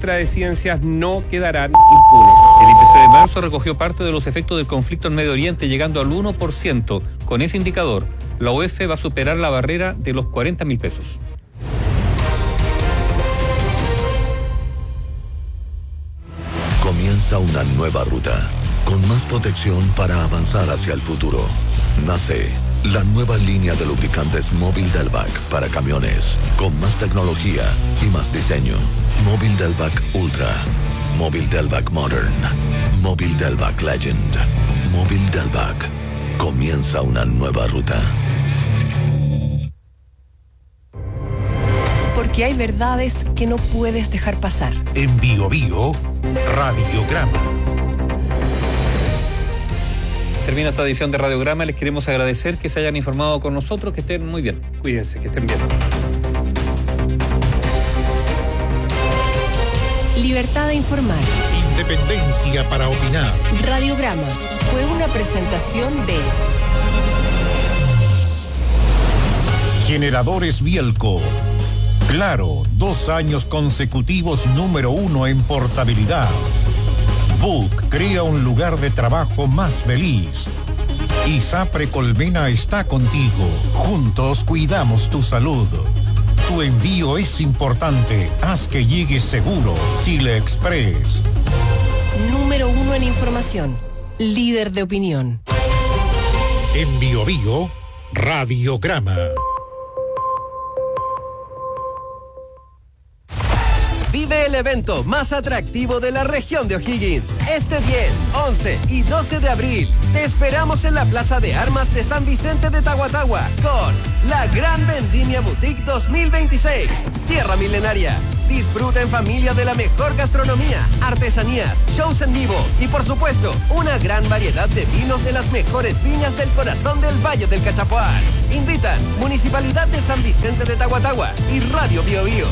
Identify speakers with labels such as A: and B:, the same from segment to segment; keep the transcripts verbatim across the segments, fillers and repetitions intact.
A: ministra de Ciencias no quedarán impunes.
B: El I P C de marzo recogió parte de los efectos del conflicto en Medio Oriente, llegando al uno por ciento. Con ese indicador, la U E F va a superar la barrera de los cuarenta mil pesos.
C: Comienza una nueva ruta, con más protección para avanzar hacia el futuro. Nace la nueva línea de lubricantes Móvil Delvac para camiones, con más tecnología y más diseño. Móvil Delvac Ultra, Móvil Delvac Modern, Móvil Delvac Legend, Móvil Delvac. Comienza una nueva ruta.
D: Porque hay verdades que no puedes dejar pasar.
E: En Bio Bio, Radiograma.
B: Termina esta edición de Radiograma. Les queremos agradecer que se hayan informado con nosotros, que estén muy bien.
A: Cuídense, que estén bien.
D: Libertad de informar.
E: Independencia para opinar.
D: Radiograma fue una presentación de
E: Generadores Bielco. Claro, dos años consecutivos número uno en portabilidad. Book crea un lugar de trabajo más feliz. ISAPRE Colmena está contigo. Juntos cuidamos tu salud. Tu envío es importante. Haz que llegue seguro. Chile Express.
D: número uno en información. Líder de opinión.
E: En Bio Bio, Radiograma.
F: Vive el evento más atractivo de la región de O'Higgins. Este diez, once y doce de abril. Te esperamos en la Plaza de Armas de San Vicente de Tahuatahua con la Gran Vendimia Boutique dos mil veintiséis. Tierra Milenaria. Disfruta en familia de la mejor gastronomía, artesanías, shows en vivo y, por supuesto, una gran variedad de vinos de las mejores viñas del corazón del Valle del Cachapoal. Invitan Municipalidad de San Vicente de Tahuatahua y Radio Bio Bio.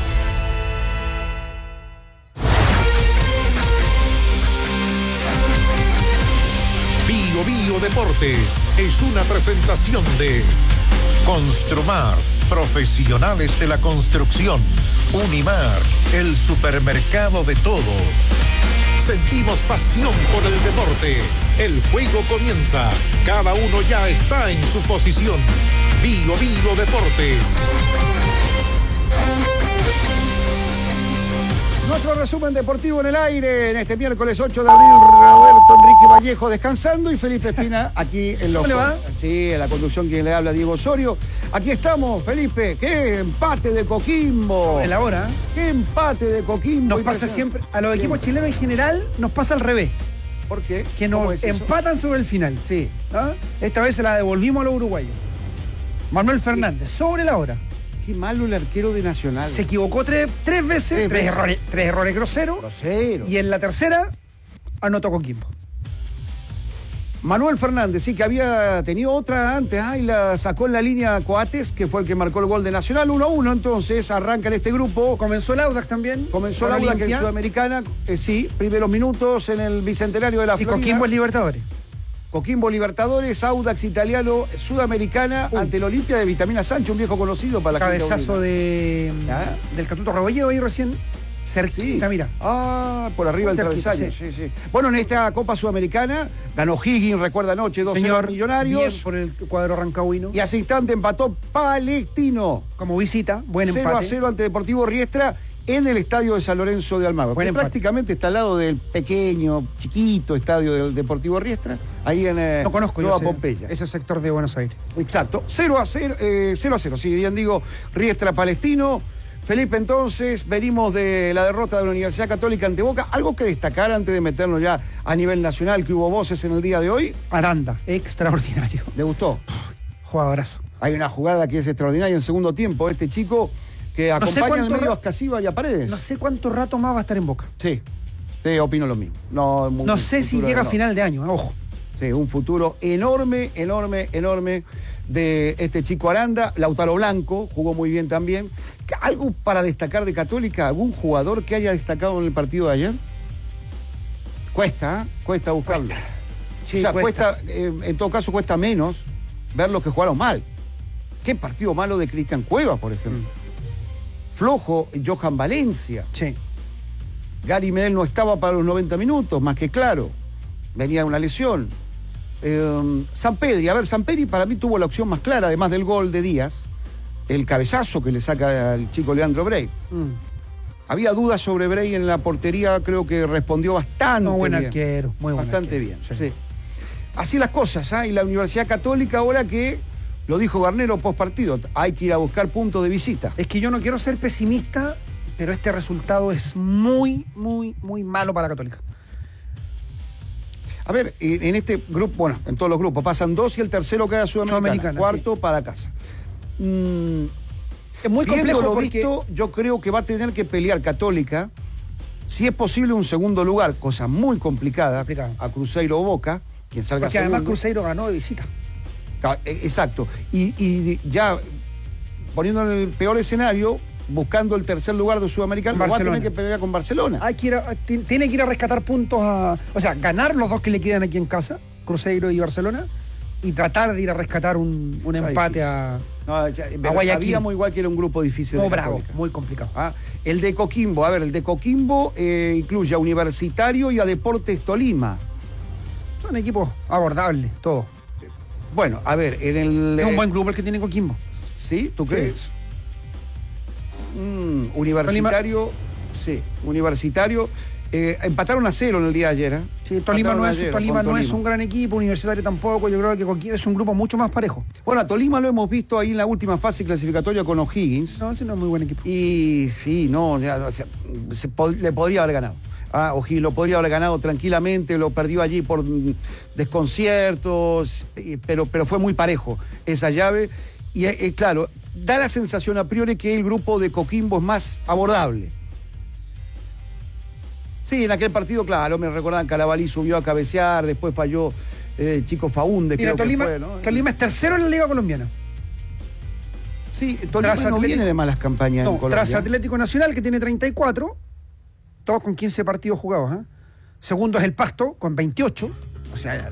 E: Bio Bio Deportes es una presentación de Construmar, profesionales de la construcción. Unimar, el supermercado de todos. Sentimos pasión por el deporte. El juego comienza. Cada uno ya está en su posición. Bio Bio Deportes.
G: Nuestro resumen deportivo en el aire en este miércoles ocho de abril. Roberto Enrique Vallejo descansando y Felipe Espina aquí en los...
H: ¿Cómo le va?
G: Sí, en la conducción quien le habla, Diego Osorio. Aquí estamos, Felipe. ¡Qué empate de Coquimbo!
H: En la hora.
G: ¡Qué empate de Coquimbo!
H: Nos pasa siempre, a los equipos chilenos en general, nos pasa al revés.
G: ¿Por qué?
H: Que nos empatan sobre el final.
G: Sí.
H: ¿Ah? Esta vez se la devolvimos a los uruguayos. Manuel Fernández, sí. Sobre la hora.
G: Qué malo el arquero de Nacional.
H: Se equivocó tres, tres veces, tres, tres, errores, tres errores groseros.
G: Grosero.
H: Y en la tercera, anotó Coquimbo.
G: Manuel Fernández, sí, que había tenido otra antes, ah, y la sacó en la línea Coates, que fue el que marcó el gol de Nacional, uno a uno, entonces arranca en este grupo.
H: Comenzó el Audax también.
G: Comenzó el Audax, que en Sudamericana, eh, sí, primeros minutos en el Bicentenario de la
H: y
G: Florida.
H: Y Coquimbo es Libertadores.
G: Coquimbo Libertadores, Audax Italiano, Sudamericana, Uy. ante el Olimpia de Vitamina Sánchez, un viejo conocido para la
H: cabezazo de, del Catuto Rebolledo ahí recién. Cerquita, sí. Mira.
G: Ah, por arriba del travesaño. Sí. Sí, sí. Bueno, en esta Copa Sudamericana ganó Higgins, recuerda anoche, dos cero Millonarios.
H: Bien por el cuadro rancagüino.
G: Y hace instante empató Palestino.
H: Como visita, buen empate.
G: cero a cero ante Deportivo Riestra en el estadio de San Lorenzo de Almagro. Que prácticamente está al lado del pequeño, chiquito estadio del Deportivo Riestra. Ahí en eh,
H: no conozco
G: Nueva
H: yo
G: Pompeya.
H: Ese sector de Buenos Aires.
G: Exacto. cero a cero, eh, cero a cero. Sí, bien digo, Riestra Palestino. Felipe, entonces, venimos de la derrota de la Universidad Católica ante Boca. ¿Algo que destacar antes de meternos ya a nivel nacional, que hubo voces en el día de hoy?
H: Aranda, extraordinario.
G: ¿Le gustó?
H: Jugadorazo.
G: Hay una jugada que es extraordinaria en segundo tiempo. Este chico que acompaña no al medio a Ascasíbar y a Paredes.
H: No sé cuánto rato más va a estar en Boca.
G: Sí, te opino lo mismo. No,
H: no sé si llega a final de año, ojo.
G: Sí, un futuro enorme, enorme, enorme de este chico Aranda. Lautaro Blanco jugó muy bien también. ¿Algo para destacar de Católica? ¿Algún jugador que haya destacado en el partido de ayer? Cuesta, ¿eh? Cuesta buscarlo. Cuesta. Sí, o sea, cuesta, cuesta eh, en todo caso cuesta menos ver los que jugaron mal. ¿Qué partido malo de Cristian Cuevas, por ejemplo? Mm. Flojo Johan Valencia.
H: Sí.
G: Gary Medel no estaba para los noventa minutos, más que claro. Venía de una lesión. Eh, Sampedri, a ver, Sampedri para mí tuvo la opción más clara, además del gol de Díaz, el cabezazo que le saca al chico Leandro Brey. Mm. Había dudas sobre Brey en la portería, creo que respondió bastante
H: no, buen
G: bien.
H: arquero, muy buen
G: Bastante
H: arquero.
G: bien,
H: Sí.
G: sí. Así las cosas, ¿eh? Y la Universidad Católica ahora que, lo dijo Garnero post partido, hay que ir a buscar puntos de visita.
H: Es que yo no quiero ser pesimista, pero este resultado es muy, muy, muy malo para la Católica.
G: A ver, en este grupo, bueno, en todos los grupos, pasan dos y el tercero queda Sudamericana.
H: Sudamericana,
G: cuarto
H: sí.
G: para casa. Mm,
H: es muy complejo
G: lo
H: porque...
G: visto, yo creo que va a tener que pelear Católica, si es posible, un segundo lugar, cosa muy complicada,
H: Complicado.
G: a Cruzeiro o Boca, quien salga
H: Porque
G: segundo.
H: además Cruzeiro ganó de visita.
G: Exacto. Y, y ya poniendo en el peor escenario, buscando el tercer lugar de Sudamericana, va a tener que pelear con Barcelona.
H: Hay que ir a, tiene que ir a rescatar puntos a... O sea, ganar los dos que le quedan aquí en casa, Cruzeiro y Barcelona, y tratar de ir a rescatar un, un empate a,
G: no, ya,
H: a Guayaquil.
G: Sabíamos igual que era un grupo difícil.
H: No,
G: de
H: bravo,
G: Católica.
H: muy complicado.
G: Ah, el de Coquimbo, a ver, el de Coquimbo eh, incluye a Universitario y a Deportes Tolima.
H: Son equipos abordables, todos.
G: Bueno, a ver, en el...
H: Es un
G: eh,
H: buen grupo el que tiene Coquimbo.
G: ¿Sí? ¿Tú crees? Sí. Mm, universitario, Tolima. Sí, Universitario. Eh, empataron a cero en el día de ayer. ¿eh?
H: Sí, Tolima, no, es,
G: ayer,
H: Tolima no
G: Tolima.
H: es un gran equipo, Universitario tampoco. Yo creo que Coquimbo es un grupo mucho más parejo.
G: Bueno, a Tolima lo hemos visto ahí en la última fase clasificatoria con O'Higgins.
H: No, ese no es muy buen equipo.
G: Y sí, no, ya, o sea, se pod- le podría haber ganado. Ah, O'Higgins lo podría haber ganado tranquilamente, lo perdió allí por mm, desconciertos, pero, pero fue muy parejo esa llave. Y eh, claro, da la sensación a priori que el grupo de Coquimbo es más abordable. Sí, en aquel partido, claro, me recordaban, Carabalí subió a cabecear, después falló eh, Chico Faúndez,
H: Mira,
G: creo
H: Tolima,
G: que fue, ¿no?
H: Tolima es tercero en la Liga Colombiana.
G: Sí, Tolima
H: Tras
G: no
H: Atlético-
G: viene de malas campañas
H: No,
G: en Colombia.
H: tras Atlético Nacional, que tiene treinta y cuatro, todos con quince partidos jugados. ¿eh? Segundo es el Pasto, con veintiocho. O sea,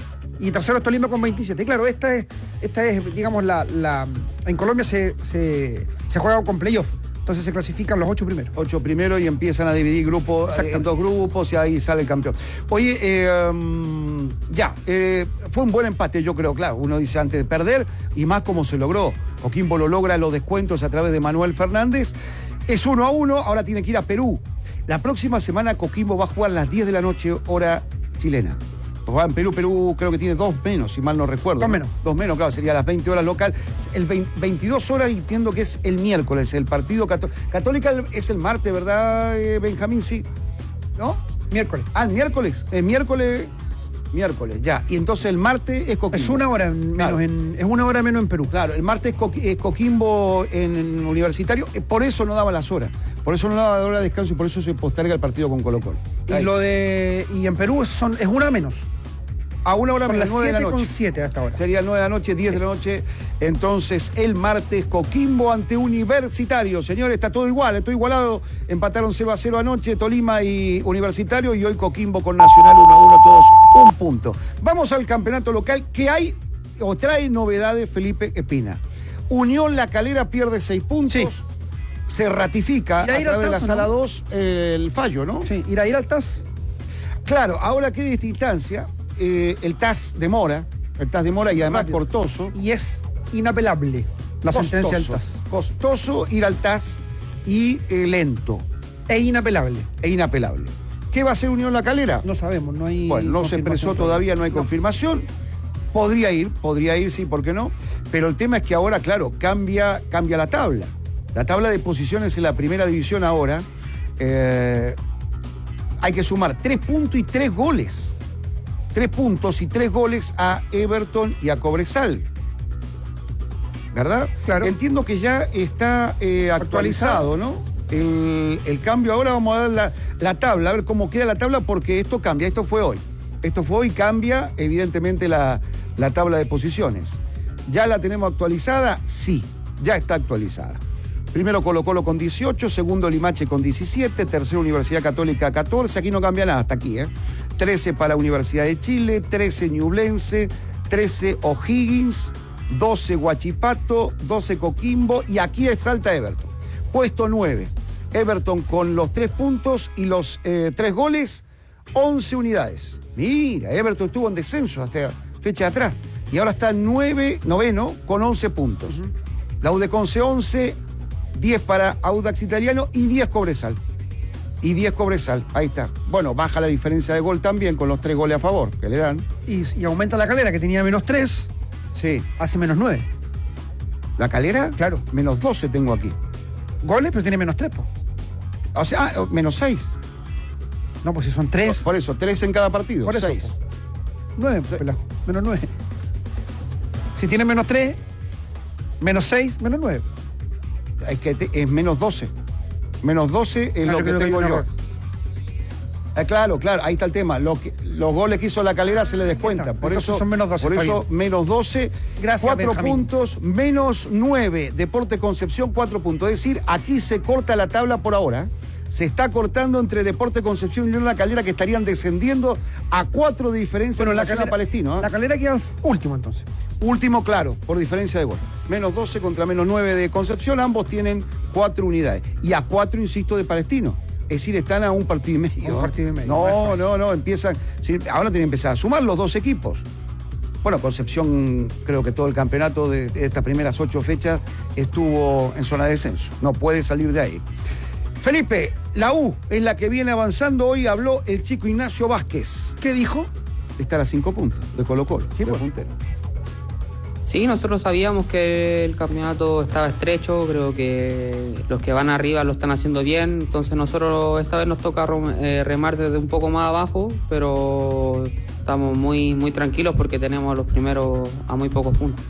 H: y tercero es Tolima con veintisiete. Y claro, esta es, esta es digamos, la, la en Colombia se, se, se juega con playoff. Entonces se clasifican los ocho primeros.
G: Ocho primeros y empiezan a dividir grupos eh, en dos grupos y ahí sale el campeón. Oye, eh, um, ya, eh, fue un buen empate, yo creo, claro. Uno dice antes de perder y más como se logró. Coquimbo lo logra los descuentos a través de Manuel Fernández. Es uno a uno, ahora tiene que ir a Perú. La próxima semana Coquimbo va a jugar a las diez de la noche, hora chilena. Juega en Perú, Perú creo que tiene dos menos, si mal no recuerdo.
H: Dos
G: ¿no?
H: menos.
G: Dos menos, claro, sería a las veinte horas local. El veinte, veintidós horas, y entiendo que es el miércoles, el partido cató- Católica es el martes, ¿verdad, eh, Benjamín? Sí. ¿No?
H: Miércoles.
G: Ah, el miércoles. El miércoles. Miércoles, ya. Y entonces el martes es Coquimbo.
H: Es una hora menos
G: Claro.
H: en, es una hora menos en Perú.
G: Claro, el martes es Coqui- es Coquimbo en, en Universitario, eh, por eso no daba las horas. Por eso no daba la hora de descanso y por eso se posterga el partido con Colo Colo.
H: Y lo de. Y en Perú son, es una menos.
G: A una hora
H: Son
G: menos,
H: las
G: nueve de la
H: siete con
G: noche.
H: siete hasta ahora.
G: Sería nueve de la noche, diez de la noche. Entonces, el martes, Coquimbo ante Universitario. Señores, está todo igual, está todo igualado. Empataron cero a cero anoche, Tolima y Universitario, y hoy Coquimbo con Nacional uno a uno, todos un punto. Vamos al campeonato local, que hay o trae novedades, Felipe Espina. Unión La Calera pierde seis puntos.
H: Sí.
G: Se ratifica a
H: Ir a ir
G: través
H: al
G: de la
H: Tazo,
G: sala
H: ¿no?
G: dos eh, el fallo, ¿no?
H: Sí, ir a ir al T A S.
G: Claro, ahora que de esta instancia, eh, el T A S demora, el T A S demora y además
H: Rápido.
G: cortoso.
H: Y es inapelable la sentencia del T A S.
G: Costoso ir al T A S y eh, lento
H: Es inapelable.
G: e inapelable. ¿Qué va a hacer Unión La Calera?
H: No sabemos, no hay.
G: Bueno, no se expresó todavía, no hay confirmación. Podría ir, podría ir, sí, ¿por qué no? Pero el tema es que ahora, claro, cambia, cambia la tabla. La tabla de posiciones en la primera división ahora, eh, hay que sumar tres puntos y tres goles. Tres puntos y tres goles a Everton y a Cobresal. ¿Verdad?
H: Claro.
G: Entiendo que ya está eh, actualizado, ¿no? El, el cambio, ahora vamos a ver la, la tabla, a ver cómo queda la tabla, porque esto cambia, esto fue hoy. Esto fue hoy, cambia evidentemente la, la tabla de posiciones. ¿Ya la tenemos actualizada? Sí, ya está actualizada. Primero Colo Colo con dieciocho, segundo Limache con diecisiete, tercero Universidad Católica catorce, aquí no cambia nada, hasta aquí, ¿eh? trece para Universidad de Chile, trece Ñublense, trece O'Higgins, doce Huachipato, doce Coquimbo y aquí es Salta Everton. Puesto nueve, Everton con los tres puntos y los eh, tres goles, once unidades. Mira, Everton estuvo en descenso hasta fecha de atrás. Y ahora está nueve, noveno con once puntos. Uh-huh. La U de Conce once, diez para Audax Italiano y diez Cobresal. Y diez Cobresal, ahí está. Bueno, baja la diferencia de gol también con los tres goles a favor que le dan.
H: Y, y aumenta la Calera, que tenía menos tres.
G: Sí.
H: Hace menos nueve.
G: ¿La Calera?
H: Claro.
G: Menos doce tengo aquí.
H: Goles, pero tiene menos tres, po.
G: O sea, ah, menos seis.
H: No, pues si son tres.
G: Por, por eso, tres en cada partido.
H: Por eso.
G: Seis.
H: Nueve,
G: Sí.
H: pelado. Menos nueve. Si tiene menos tres, menos seis, menos nueve.
G: Es que te- es menos doce. Menos doce es
H: Ah,
G: lo
H: yo
G: que
H: creo que
G: tengo
H: hay un
G: yo.
H: error.
G: Ah, claro, claro, ahí está el tema. Lo que- los goles que hizo la Calera se le descuenta.
H: Está,
G: Por
H: entonces
G: eso,
H: son menos doce,
G: por
H: está
G: eso
H: bien.
G: menos doce,
H: Gracias,
G: cuatro
H: Benjamín.
G: puntos, menos nueve. Deporte Concepción, cuatro puntos. Es decir, aquí se corta la tabla por ahora. Se está cortando entre Deporte Concepción y Unión La Calera, que estarían descendiendo a cuatro de diferencia
H: Bueno,
G: en
H: la
G: relación
H: Calera,
G: a Palestino. ¿eh?
H: la Calera queda último entonces.
G: Último, claro, por diferencia de gol. Menos doce contra menos nueve de Concepción, ambos tienen cuatro unidades. Y a cuatro, insisto, de Palestino. Es decir, están a un partido y medio.
H: A un partido y medio,
G: No,
H: no es fácil.
G: no, no, empiezan. Sí, ahora tienen que empezar a sumar los dos equipos. Bueno, Concepción, creo que todo el campeonato de, de estas primeras ocho fechas estuvo en zona de descenso. No puede salir de ahí. Felipe, la U es la que viene avanzando. Hoy habló el chico Ignacio Vázquez. ¿Qué dijo? Estar a cinco puntos de Colo-Colo,
H: Sí,
G: de
H: pues.
G: puntero.
I: Sí, nosotros sabíamos que el campeonato estaba estrecho, creo que los que van arriba lo están haciendo bien, entonces nosotros esta vez nos toca rom- eh, remar desde un poco más abajo, pero estamos muy, muy tranquilos porque tenemos a los primeros a muy pocos puntos.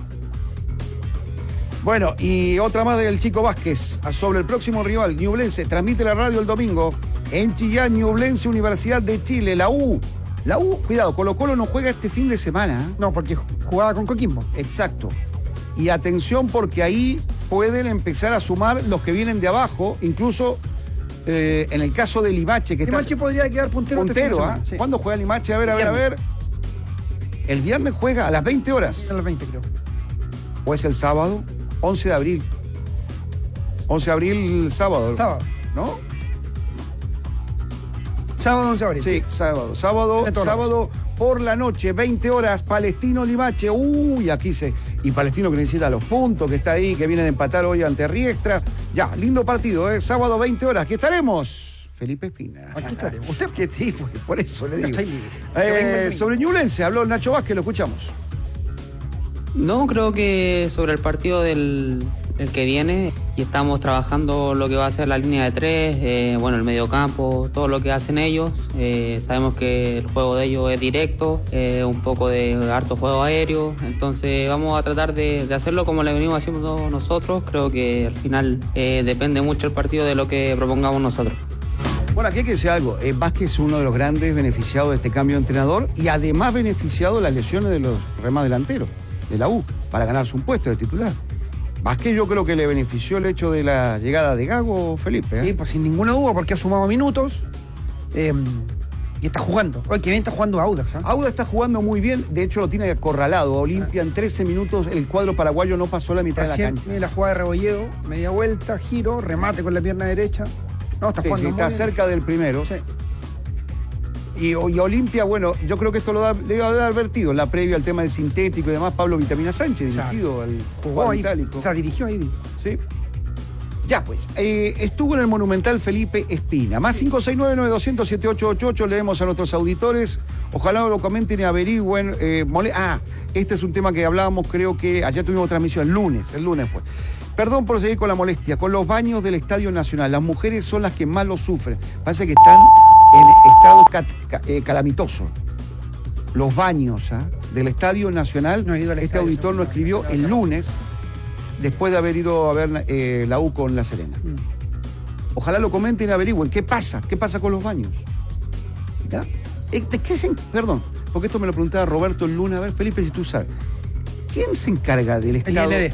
G: Bueno, y otra más del chico Vázquez sobre el próximo rival, Ñublense. Transmite la radio el domingo en Chillán, Ñublense, Universidad de Chile, la U. La U, cuidado, Colo-Colo no juega este fin de semana. ¿eh?
H: No, porque jugaba con Coquimbo.
G: Exacto. Y atención porque ahí pueden empezar a sumar los que vienen de abajo, incluso eh, en el caso de Limache, que
H: Limache
G: está
H: podría quedar puntero. este fin de
G: puntero. ¿ah?
H: semana, sí.
G: ¿Cuándo juega Limache? A ver, a ver, a ver. El viernes juega a las veinte horas.
H: A las veinte, creo.
G: ¿O es el sábado? once de abril. once de abril, sábado.
H: Sábado.
G: ¿No?
H: Sábado once de abril.
G: Sí, sábado. Sábado,
H: Tiene toda la
G: sábado por la noche, veinte horas, Palestino Limache. Uy, aquí se. Y Palestino que necesita los puntos, que está ahí, que viene de empatar hoy ante Riestra. Ya, lindo partido, ¿eh? Sábado, veinte horas. Aquí estaremos. Felipe Espina.
H: Aquí estaremos. Usted
G: Qué tipo, por eso le digo.
H: está libre.
G: Eh,
H: Que venga el domingo.
G: sobre Ñublense habló Nacho Vázquez, lo escuchamos.
I: No, creo que sobre el partido del el que viene y estamos trabajando lo que va a ser la línea de tres, eh, bueno, el mediocampo, todo lo que hacen ellos. Eh, sabemos que el juego de ellos es directo, eh, un poco de harto juego aéreo, entonces vamos a tratar de, de hacerlo como le venimos haciendo nosotros. Creo que al final eh, depende mucho el partido de lo que propongamos nosotros.
G: Bueno, aquí hay que decir algo. Eh, Vázquez es uno de los grandes beneficiados de este cambio de entrenador y además beneficiado de las lesiones de los remas delanteros de la U para ganarse un puesto de titular. Vázquez yo creo que le benefició el hecho de la llegada de Gago, Felipe. ¿eh?
H: Sí, pues sin ninguna duda, porque ha sumado minutos eh, y está jugando. Oye, que bien está jugando Audax. ¿eh?
G: Auda está jugando muy bien, de hecho lo tiene acorralado. A Olimpia en trece minutos, el cuadro paraguayo no pasó la mitad de la
H: Recién
G: cancha.
H: tiene la jugada de Rebolledo, media vuelta, giro, remate con la pierna derecha. No, está
G: Sí,
H: jugando
G: sí,
H: muy
G: está
H: bien.
G: cerca del primero.
H: Sí.
G: Y, y Olimpia, bueno, yo creo que esto lo da- debe haber advertido en la previa al tema del sintético y demás. Pablo Vitamina Sánchez,
H: Exacto.
G: dirigido al
H: Jugó
G: cuadro
H: ahí,
G: itálico.
H: o sea, dirigió ahí.
G: Sí. Ya pues, eh, estuvo en el Monumental Felipe Espina. Más cinco seis nueve nueve dos cero cero siete ocho ocho ocho, leemos a nuestros auditores. Ojalá lo comenten y averigüen. Eh, mole- ah, este es un tema que hablábamos, creo que ayer tuvimos transmisión, el lunes, el lunes fue. Perdón por seguir con la molestia, con los baños del Estadio Nacional. Las mujeres son las que más lo sufren. Parece que están en estado cat- ca- eh, calamitoso. Los baños ¿ah? del Estadio Nacional,
H: No he ido al
G: este
H: estadio,
G: auditor
H: no,
G: lo escribió
H: no,
G: el
H: no.
G: lunes, después de haber ido a ver eh, la U con La Serena.
H: Mm.
G: Ojalá lo comenten y averigüen. ¿Qué pasa? ¿Qué pasa con los baños? ¿Ya? Eh, ¿De qué se en- Perdón, porque esto me lo preguntaba Roberto el lunes. A ver, Felipe, si tú sabes. ¿Quién se encarga del
H: El
G: Estado?
H: I N D.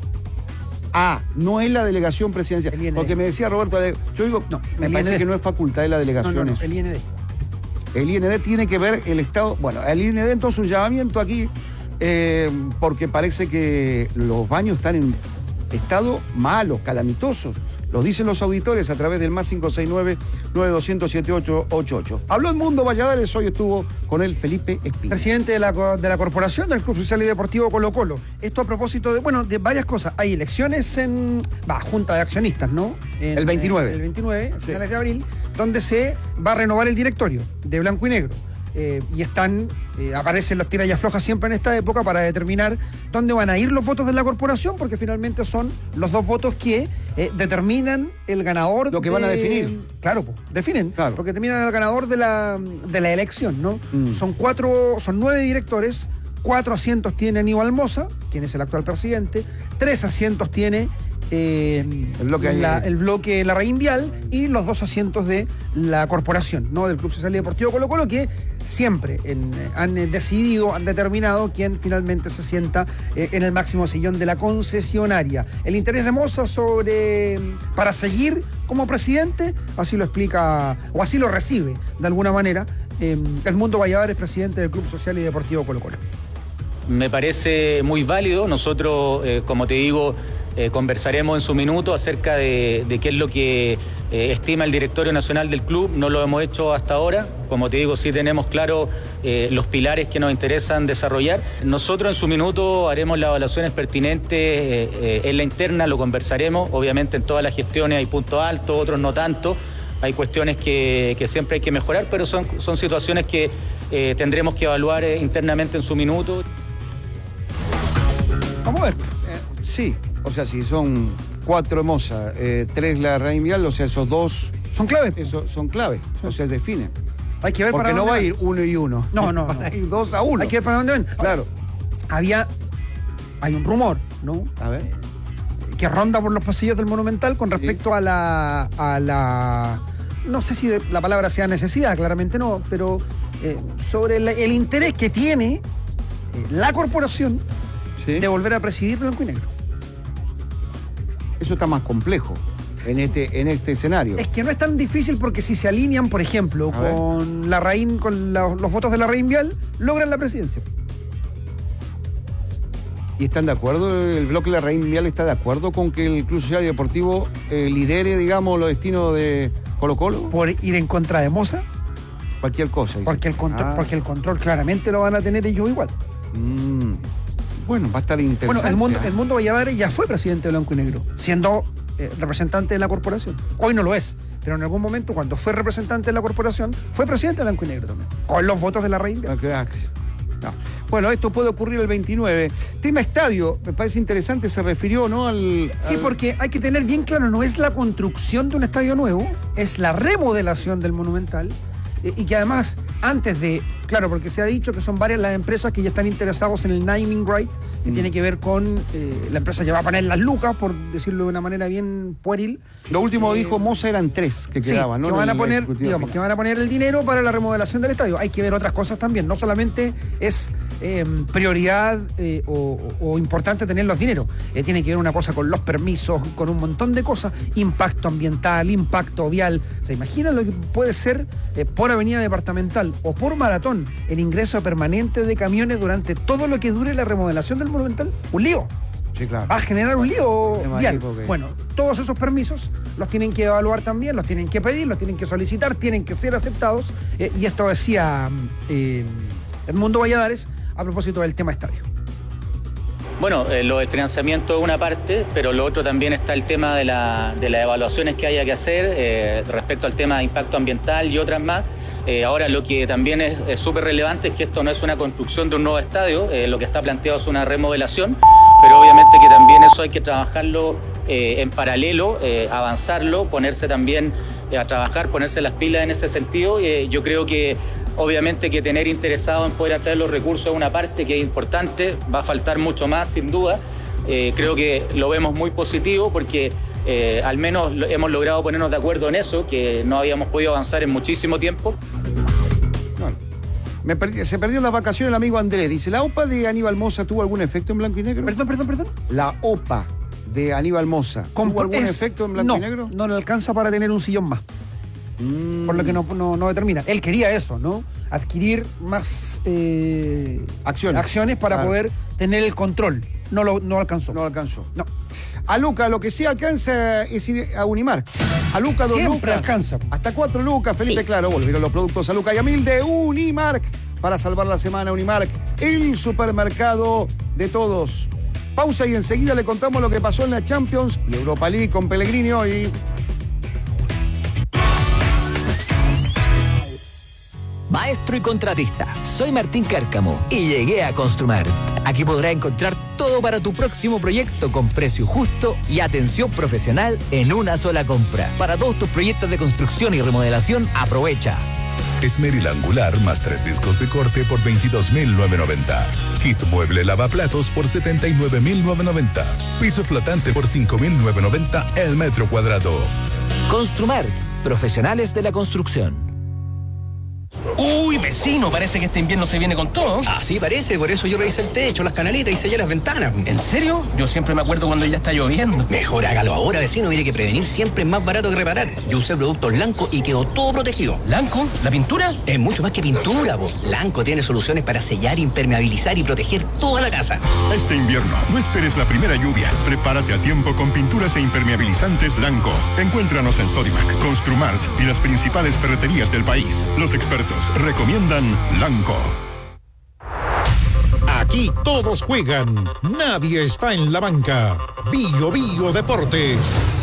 G: Ah, no es la delegación presidencial.
H: El I N D.
G: Porque me decía Roberto, yo digo,
H: No,
G: me
H: el
G: parece
H: I N D.
G: que no es facultad de la
H: No,
G: delegación
H: no, no,
G: eso.
H: el I N D.
G: El I N D tiene que ver el Estado. Bueno, el I N D entonces un llamamiento aquí, eh, porque parece que los baños están en estado malo, calamitosos. Lo dicen los auditores a través del más cinco seis nueve, nueve dos cero cero, siete ocho ocho ocho. Habló Edmundo Valladares, hoy estuvo con él Felipe Espina.
H: Presidente de la, de la corporación del Club Social y Deportivo Colo Colo. Esto a propósito de, bueno, de varias cosas. Hay elecciones en, va, junta de accionistas, ¿no? En,
G: el veintinueve.
H: En, el veintinueve, sí. Finales de abril, donde se va a renovar el directorio de blanco y negro. Eh, y están, eh, aparecen los tiras y aflojas siempre en esta época para determinar dónde van a ir los votos de la corporación, porque finalmente son los dos votos que eh, determinan el ganador.
G: Lo que
H: de,
G: van a definir.
H: Claro, pues, definen,
G: claro.
H: Porque determinan el ganador de la, de la elección, ¿no? Mm. Son cuatro, son nueve directores, cuatro asientos tiene Aníbal Mosa, quien es el actual presidente, tres asientos tiene Eh, el, bloque la, el bloque Larraín Vial y los dos asientos de la corporación, ¿no? Del Club Social y Deportivo Colo Colo, que siempre en, han decidido, han determinado quién finalmente se sienta eh, en el máximo sillón de la concesionaria. El interés de Moza sobre para seguir como presidente, así lo explica, o así lo recibe de alguna manera, eh, Edmundo Valladares, presidente del Club Social y Deportivo Colo Colo.
J: Me parece muy válido. Nosotros, eh, como te digo, eh, conversaremos en su minuto acerca de, de qué es lo que eh, estima el directorio nacional del club. No lo hemos hecho hasta ahora. Como te digo, sí tenemos claro eh, los pilares que nos interesan desarrollar. Nosotros en su minuto haremos las evaluaciones pertinentes eh, eh, en la interna, lo conversaremos. Obviamente en todas las gestiones hay puntos altos, otros no tanto. Hay cuestiones que, que siempre hay que mejorar, pero son, son situaciones que eh, tendremos que evaluar eh, internamente en su minuto.
G: Vamos a ver. Eh, sí, o sea, si son cuatro Moza, eh, tres Larraín Vial, o sea, esos dos...
H: Son claves.
G: Eso, son claves, o sea, definen.
H: Hay que ver
G: Porque
H: para
G: no
H: dónde
G: va
H: van.
G: a ir uno y uno.
H: No, no,
G: van
H: no.
G: a ir dos a uno.
H: Hay que ver para dónde van.
G: Claro.
H: Había... Hay un rumor, ¿no?
G: A ver.
H: Eh, que ronda por los pasillos del Monumental con respecto sí. a la... a la... No sé si la palabra sea necesidad, claramente no, pero eh, sobre la, el interés que tiene eh, la corporación ¿sí? de volver a presidir blanco y negro.
G: Eso está más complejo en este, en este escenario.
H: Es que no es tan difícil porque si se alinean, por ejemplo, a con Larraín, con la, los votos de Larraín Vial, logran la presidencia.
G: ¿Y están de acuerdo? ¿El bloque Larraín Vial está de acuerdo con que el Club Social y Deportivo eh, lidere, digamos, los destinos de Colo Colo?
H: ¿Por ir en contra de Moza?
G: Cualquier cosa.
H: Porque el, control, ah. porque el control claramente lo van a tener ellos igual.
G: Mm. Bueno, va a estar interesante.
H: Bueno, Edmundo,
G: ¿eh?
H: Edmundo Valladares ya fue presidente de Blanco y Negro, siendo eh, representante de la corporación. Hoy no lo es, pero en algún momento, cuando fue representante de la corporación, fue presidente de Blanco y Negro también, con los votos de la reina.
G: No. Bueno, esto puede ocurrir el veintinueve. Tema estadio, me parece interesante, se refirió, ¿no? Al,
H: sí,
G: al...
H: porque hay que tener bien claro, no es la construcción de un estadio nuevo, es la remodelación del Monumental, eh, y que además, antes de, claro, porque se ha dicho que son varias las empresas que ya están interesados en el naming right, que mm. tiene que ver con eh, la empresa que va a poner las lucas, por decirlo de una manera bien pueril.
G: Lo último
H: eh,
G: dijo Moza eran tres que quedaban,
H: sí,
G: ¿no?
H: Que van a
G: el
H: poner, digamos, que van a poner el dinero para la remodelación del estadio. Hay que ver otras cosas también, no solamente es eh, prioridad eh, o, o importante tener los dineros, eh, tiene que ver una cosa con los permisos, con un montón de cosas, impacto ambiental, impacto vial. ¿Se imaginan lo que puede ser eh, por avenida departamental o por maratón el ingreso permanente de camiones durante todo lo que dure la remodelación del Monumental? Un lío.
G: Sí, claro.
H: Va a generar un lío vial.
G: Que...
H: Bueno, todos esos permisos los tienen que evaluar también, los tienen que pedir, los tienen que solicitar, tienen que ser aceptados. Eh, y esto decía eh, Edmundo Valladares a propósito del tema estadio.
J: Bueno, eh, lo del financiamiento es una parte, pero lo otro también está el tema de, la, de las evaluaciones que haya que hacer eh, respecto al tema de impacto ambiental y otras más. Eh, ahora lo que también es súper relevante es que esto no es una construcción de un nuevo estadio, eh, lo que está planteado es una remodelación, pero obviamente que también eso hay que trabajarlo eh, en paralelo, eh, avanzarlo, ponerse también eh, a trabajar, ponerse las pilas en ese sentido. Eh, yo creo que obviamente que tener interesado en poder atraer los recursos es una parte que es importante, va a faltar mucho más sin duda. Eh, creo que lo vemos muy positivo porque eh, al menos hemos logrado ponernos de acuerdo en eso, que no habíamos podido avanzar en muchísimo tiempo.
G: Bueno, me perdí, se perdió las vacaciones el amigo Andrés. Dice, ¿la O P A de Aníbal Moza tuvo algún efecto en blanco y negro?
H: Perdón, perdón, perdón.
G: La O P A de Aníbal Moza, ¿tuvo algún es, efecto en blanco
H: no,
G: y negro?
H: No le alcanza para tener un sillón más. Mm. Por lo que no, no, no determina. Él quería eso, ¿no? Adquirir más eh,
G: acciones.
H: acciones para
G: claro.
H: poder tener el control. no lo no alcanzó.
G: No alcanzó.
H: No.
G: A Luca lo que sí alcanza es ir a Unimark. A Luca dos
H: Siempre
G: lucas.
H: alcanza.
G: Hasta cuatro lucas, Felipe,
I: Sí.
G: claro. Volvieron los productos a Luca y a Mil de Unimark. Para salvar la semana, Unimark, el supermercado de todos. Pausa y enseguida le contamos lo que pasó en la Champions y Europa League con Pellegrini hoy.
K: Maestro y contratista, soy Martín Cárcamo y llegué a Construmart. Aquí podrás encontrar todo para tu próximo proyecto con precio justo y atención profesional en una sola compra. Para todos tus proyectos de construcción y remodelación, aprovecha.
L: Esmeril angular más tres discos de corte por veintidós mil novecientos noventa. Kit mueble lavaplatos por setenta y nueve mil novecientos noventa. Piso flotante por cinco mil novecientos noventa el metro cuadrado.
K: Construmart, profesionales de la construcción.
M: Uy, vecino, parece que este invierno se viene con todo.
N: Así parece, por eso yo revisé el techo, las canaletas y sellé las ventanas.
M: ¿En serio? Yo siempre me acuerdo cuando ya está lloviendo.
N: Mejor hágalo ahora, vecino. Mire que prevenir siempre es más barato que reparar. Yo usé productos Lanco y quedó todo protegido.
M: ¿Lanco? ¿La pintura?
N: Es mucho más que pintura, po. Lanco tiene soluciones para sellar, impermeabilizar y proteger toda la casa.
O: Este invierno, no esperes la primera lluvia. Prepárate a tiempo con pinturas e impermeabilizantes Lanco. Encuéntranos en Sodimac, Construmart y las principales ferreterías del país. Los expertos recomiendan Lanco.
E: Aquí todos juegan, nadie está en la banca. Bio Bio Deportes.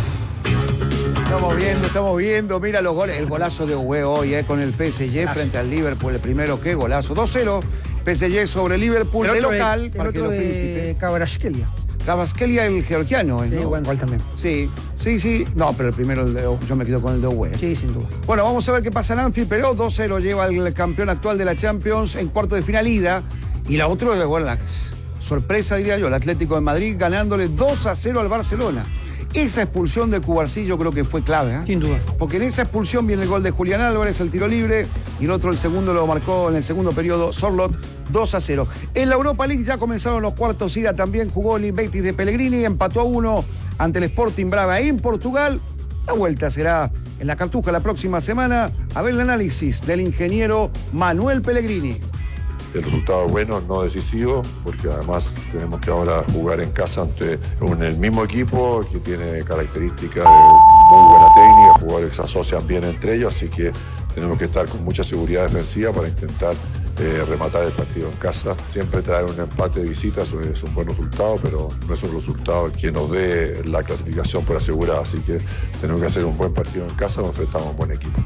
G: Estamos viendo, estamos viendo. Mira los goles. El golazo de Owe hoy eh, con el P S G frente al Liverpool. El primero, qué golazo. dos cero. P S G sobre Liverpool
H: El
G: de
H: otro
G: local.
H: de- el
G: Parque
H: otro
G: de los
H: de
G: Príncipes.
H: Kvaratskhelia.
G: Kvaratskhelia, el georgiano.
H: Sí,
G: ¿no?
H: buen gol también.
G: Sí, sí, sí. No, pero el primero, el de, yo me quedo con el de Owe.
H: Sí, sin duda.
G: Bueno, vamos a ver qué pasa en Anfield, pero dos cero lleva el campeón actual de la Champions en cuarto de final ida. Y la otra, bueno, la sorpresa, diría yo, el Atlético de Madrid ganándole dos a cero al Barcelona. Esa expulsión de Cubarsí yo creo que fue clave, ¿eh?
H: Sin duda.
G: Porque en esa expulsión viene el gol de Julián Álvarez, el tiro libre, y el otro, el segundo, lo marcó en el segundo periodo Sorloth, dos a cero. En la Europa League ya comenzaron los cuartos ida, también jugó el Betis de Pellegrini, empató a uno ante el Sporting Braga en Portugal. La vuelta será en la Cartuja la próxima semana. A ver el análisis del ingeniero Manuel Pellegrini.
P: El resultado es bueno, no decisivo, porque además tenemos que ahora jugar en casa ante un, el mismo equipo que tiene características de muy buena técnica, jugadores que se asocian bien entre ellos, así que tenemos que estar con mucha seguridad defensiva para intentar eh, rematar el partido en casa. Siempre traer un empate de visita eso es un buen resultado, pero no es un resultado el que nos dé la clasificación por asegurada, así que tenemos que hacer un buen partido en casa, nos enfrentamos a un buen equipo.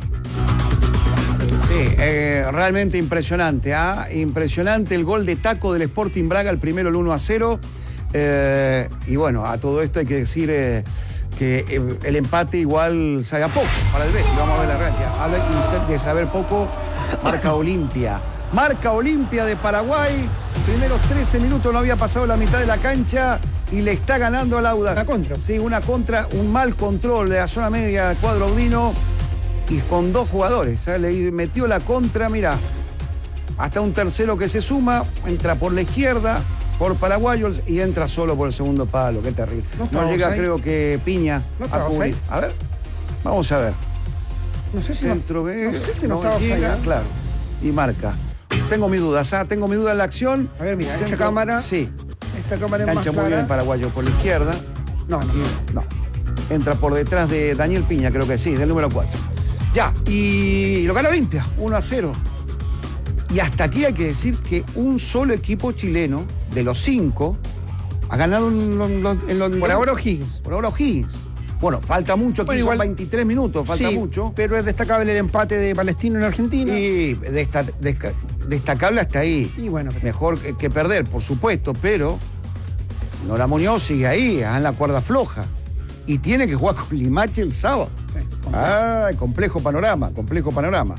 G: Sí, eh, realmente impresionante, ¿ah? Impresionante el gol de taco del Sporting Braga, el primero el uno a cero. Eh, y bueno, a todo esto hay que decir eh, que eh, el empate igual sabe a poco para el Betis. Vamos a ver la realidad. Habla de saber poco, marca Olimpia. Marca Olimpia de Paraguay. Primeros trece minutos no había pasado la mitad de la cancha y le está ganando al Audax.
H: Una contra.
G: Sí, una contra, un mal control de la zona media del cuadro audino. Y con dos jugadores, ¿eh? Le metió la contra, mira, hasta un tercero que se suma, entra por la izquierda, por Paraguayos y entra solo por el segundo palo, qué terrible.
H: No
G: No,
H: estábamos
G: llega,
H: ahí.
G: creo que Piña
H: No
G: a
H: estábamos
G: cubrir.
H: ahí.
G: A ver, vamos a ver.
H: No sé si
G: Centro
H: no,
G: que
H: no sé si
G: no
H: no estaba
G: llega,
H: offside, ¿eh?
G: claro, y marca. Tengo mis dudas, ¿ah? Tengo mi duda en la acción.
H: A ver, mira, esta
G: Centro-
H: cámara.
G: Sí,
H: Esta cámara es más
G: cancha muy bien
H: clara.
G: el paraguayo por la izquierda.
H: No, no.
G: Y- no. Entra por detrás de Daniel Piña, creo que sí, del número cuatro. Ya, y lo gana Olimpia, uno a cero. Y hasta aquí hay que decir que un solo equipo chileno, de los cinco, ha ganado en los... en los-
H: Por ahora O'Higgins.
G: Por ahora O'Higgins. Bueno, falta mucho, aquí
H: Bueno,
G: son
H: igual-
G: veintitrés minutos, falta
H: Sí,
G: mucho.
H: pero es destacable el empate de Palestino en Argentina.
G: Y desta- desca- destacable hasta ahí.
H: Y bueno, pero-
G: Mejor que, que perder, por supuesto, pero Nora Muñoz sigue ahí, ah, en la cuerda floja. Y tiene que jugar con Limache el sábado.
H: Sí,
G: Ah, complejo panorama, complejo panorama.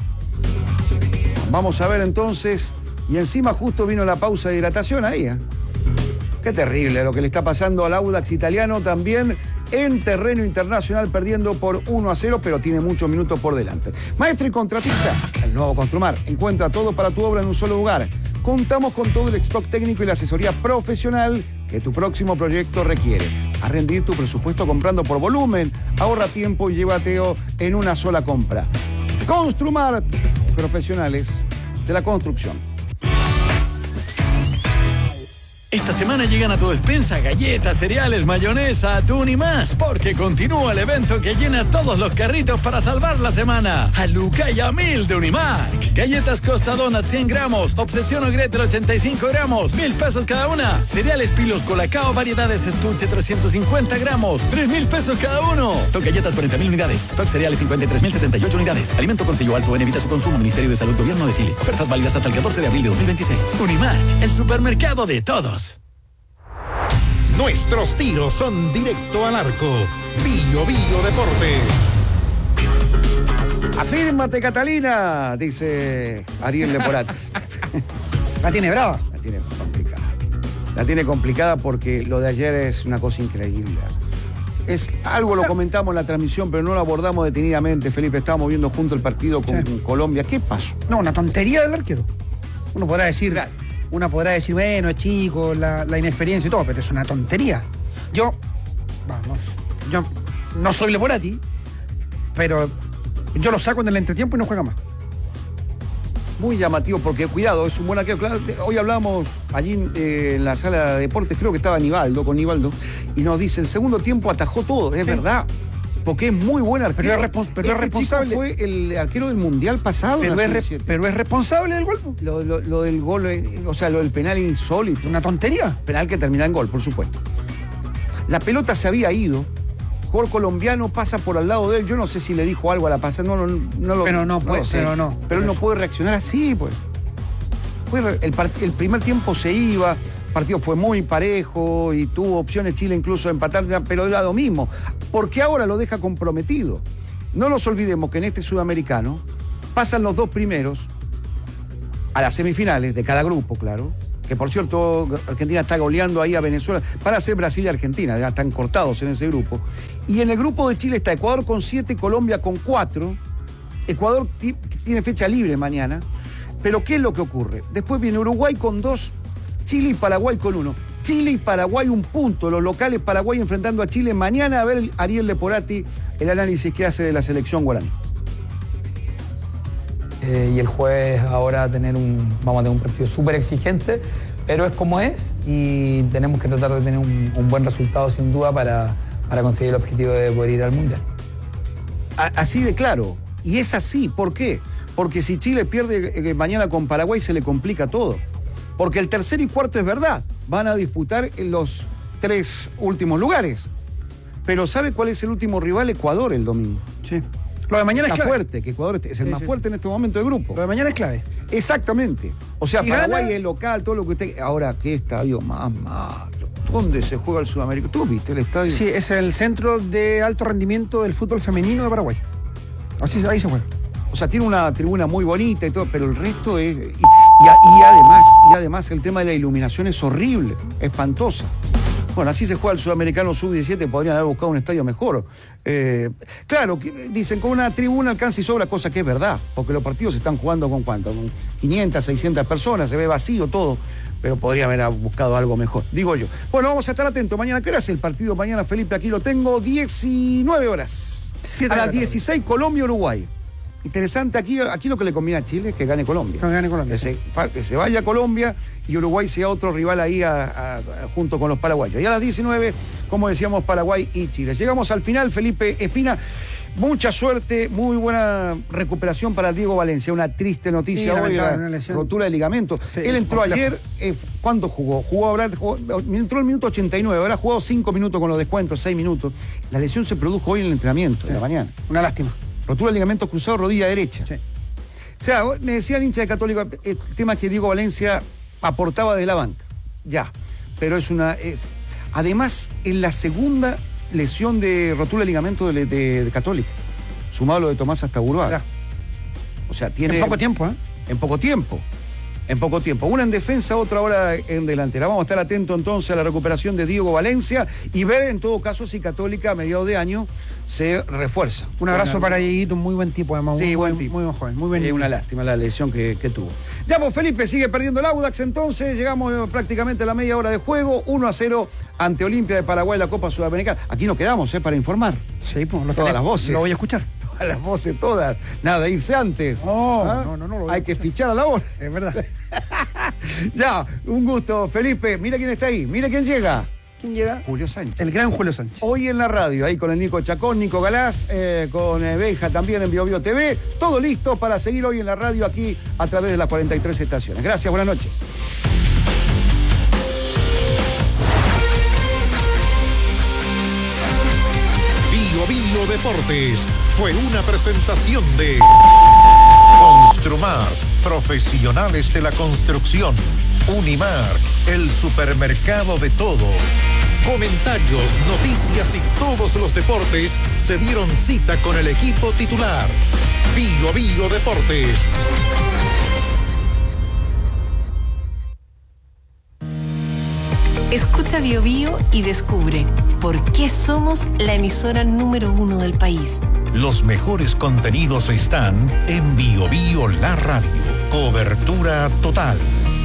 G: Vamos a ver entonces. Y encima justo vino la pausa de hidratación ahí. ¿eh? Qué terrible lo que le está pasando al Audax italiano también en terreno internacional, perdiendo por uno a cero, pero tiene muchos minutos por delante. Maestro y contratista, el nuevo Construmar. Encuentra todo para tu obra en un solo lugar. Contamos con todo el stock técnico y la asesoría profesional que tu próximo proyecto requiere. A rendir tu presupuesto comprando por volumen. Ahorra tiempo y llévatelo en una sola compra. Construmart, profesionales de la construcción.
Q: Esta semana llegan a tu despensa galletas, cereales, mayonesa, atún y más, porque continúa el evento que llena todos los carritos para salvar la semana. A Luca y a Mil de Unimark. Galletas Costa Donut cien gramos, Obsesión o Gretel ochenta y cinco gramos, mil pesos cada una. Cereales Pilos Colacao, variedades estuche trescientos cincuenta gramos, tres mil pesos cada uno. Stock galletas cuarenta mil unidades, stock cereales cincuenta y tres mil setenta y ocho unidades. Alimento con sello alto en evita su consumo, Ministerio de Salud, Gobierno de Chile. Ofertas válidas hasta el catorce de abril de dos mil veintiséis. Unimark, el supermercado de todos.
E: Nuestros tiros son directo al arco. Bio Bio Deportes.
G: Afírmate, Catalina, dice Ariel Leporat.
H: La tiene brava.
G: La tiene complicada. La tiene complicada porque lo de ayer es una cosa increíble. Es algo lo comentamos en la transmisión, pero no lo abordamos detenidamente, Felipe. Estábamos viendo junto el partido con sí. Colombia. ¿Qué pasó?
H: No, una tontería del arquero. Uno podrá decir, claro. Una podrá decir, bueno, es chico, la, la inexperiencia y todo, pero es una tontería. Yo, vamos, yo no soy Leporati, pero yo lo saco en el entretiempo y no juega más.
G: Muy llamativo, porque cuidado, es un buen arquero. Claro, hoy hablamos allí eh, en la sala de deportes, creo que estaba Nivaldo, con Nivaldo, y nos dice, el segundo tiempo atajó todo, es sí. verdad. Porque es muy buen arquero.
H: Pero es, respons pero
G: este
H: es responsable.
G: Fue el arquero del Mundial pasado.
H: Pero, es, re pero es responsable del gol.
G: Lo, lo, lo del gol, o sea, lo del penal insólito.
H: Una tontería.
G: Penal que termina en gol, por supuesto. La pelota se había ido. Jugador colombiano pasa por al lado de él. Yo no sé si le dijo algo a la pasada. No, no, no lo
H: Pero no, puede,
G: no sé.
H: Pero no.
G: Pero él no puede reaccionar así, pues. El, el primer tiempo se iba. El partido fue muy parejo y tuvo opciones Chile incluso de empatar, pero era lo mismo. ¿Por qué ahora lo deja comprometido? No nos olvidemos que en este sudamericano pasan los dos primeros a las semifinales de cada grupo, claro. Que por cierto, Argentina está goleando ahí a Venezuela. Para ser Brasil y Argentina, ya están cortados en ese grupo. Y en el grupo de Chile está Ecuador con siete, Colombia con cuatro. Ecuador tiene fecha libre mañana. Pero ¿qué es lo que ocurre? Después viene Uruguay con dos, Chile y Paraguay con uno. Chile y Paraguay un punto. Los locales Paraguay enfrentando a Chile. Mañana a ver Ariel Leporati el análisis que hace de la selección guaraní.
R: Eh, y el jueves ahora tener un, vamos a tener un partido súper exigente, pero es como es y tenemos que tratar de tener un, un buen resultado sin duda para, para conseguir el objetivo de poder ir al Mundial.
G: Así de claro. Y es así. ¿Por qué? Porque si Chile pierde eh, mañana con Paraguay se le complica todo. Porque el tercer y cuarto es verdad. Van a disputar en los tres últimos lugares. Pero ¿sabe cuál es el último rival? Ecuador el domingo.
H: Sí. Lo de mañana
G: Está
H: es clave.
G: fuerte, que Ecuador es el
H: sí,
G: más
H: sí.
G: fuerte en este momento del grupo.
H: Lo de mañana es clave.
G: Exactamente. O sea,
H: si
G: Paraguay
H: gana...
G: es local, todo lo que usted... Ahora, ¿qué estadio más malo? ¿Dónde se juega el Sudamérica? ¿Tú viste el estadio?
H: Sí, es el centro de alto rendimiento del fútbol femenino de Paraguay. Así, ahí se juega.
G: O sea, tiene una tribuna muy bonita y todo, pero el resto es... Y, y, y además, y además el tema de la iluminación es horrible, espantosa. Bueno, así se juega el Sudamericano sub diecisiete, podrían haber buscado un estadio mejor. Eh, claro, dicen, con una tribuna alcanza y sobra, cosa que es verdad, porque los partidos se están jugando con cuánto, con quinientas, seiscientas personas, se ve vacío todo, pero podría haber buscado algo mejor, digo yo. Bueno, vamos a estar atentos. Mañana, ¿qué hora es el partido? Mañana, Felipe, aquí lo tengo, diecinueve horas. A las dieciséis, Colombia-Uruguay. Interesante, aquí, aquí lo que le conviene a Chile es que gane Colombia.
H: Que gane Colombia.
G: Que se, que se vaya a Colombia y Uruguay sea otro rival ahí a, a, a, junto con los paraguayos. Y a las diecinueve, como decíamos, Paraguay y Chile. Llegamos al final, Felipe Espina. Mucha suerte, muy buena recuperación para Diego Valencia. Una triste noticia
H: sí,
G: hoy,
H: la
G: la rotura de ligamento.
H: Sí,
G: Él entró
H: complejo.
G: ayer, eh, ¿cuánto jugó? Jugó, habrá, jugó, entró el minuto ochenta y nueve, ahora ha jugado cinco minutos con los descuentos, seis minutos. La lesión se produjo hoy en el entrenamiento, sí. en la mañana.
H: Una lástima.
G: Rotura de ligamento cruzado, rodilla derecha. Sí. O sea, me decía el hincha de Católico, el tema es que Diego Valencia aportaba de la banca. Ya. Pero es una. Es, además, es la segunda lesión de rotura de ligamento de, de, de Católica. Sumado lo de Tomás hasta Buruaga. O sea, tiene.
H: En poco tiempo, ¿eh?
G: En poco tiempo. En poco tiempo. Una en defensa, otra ahora en delantera. Vamos a estar atentos entonces a la recuperación de Diego Valencia y ver en todo caso si Católica a mediados de año se refuerza.
H: Un abrazo para Dieguito, un muy buen tipo además.
G: Sí,
H: muy
G: buen
H: buen
G: tipo.
H: Muy buen joven, muy bien.
G: Es una lástima la lesión que, que tuvo. Ya, pues Felipe sigue perdiendo el Audax entonces. Llegamos prácticamente a la media hora de juego. uno a cero ante Olimpia de Paraguay, la Copa Sudamericana. Aquí nos quedamos, ¿eh? Para informar.
H: Sí, pues lo
G: Todas las voces.
H: Lo voy a escuchar.
G: a las voces todas. Nada, irse antes.
H: No,
G: ¿Ah?
H: no, no, no lo
G: Hay que fichar a la hora.
H: Es verdad.
G: Ya, un gusto, Felipe. Mira quién está ahí, mira quién llega.
H: ¿Quién llega?
G: Julio Sánchez.
H: El gran Julio Sánchez.
G: Hoy en la radio, ahí con el Nico Chacón, Nico Galás, eh, con eh, Benja también en Bio Bio T V. Todo listo para seguir hoy en la radio aquí a través de las cuarenta y tres estaciones. Gracias, buenas noches.
E: Bio Bio Deportes fue una presentación de Construmar, profesionales de la construcción. Unimark, el supermercado de todos. Comentarios, noticias y todos los deportes se dieron cita con el equipo titular. Bio Bio Deportes.
D: Escucha Bio Bio y descubre por qué somos la emisora número uno del país.
E: Los mejores contenidos están en Bio Bio La Radio. Cobertura total.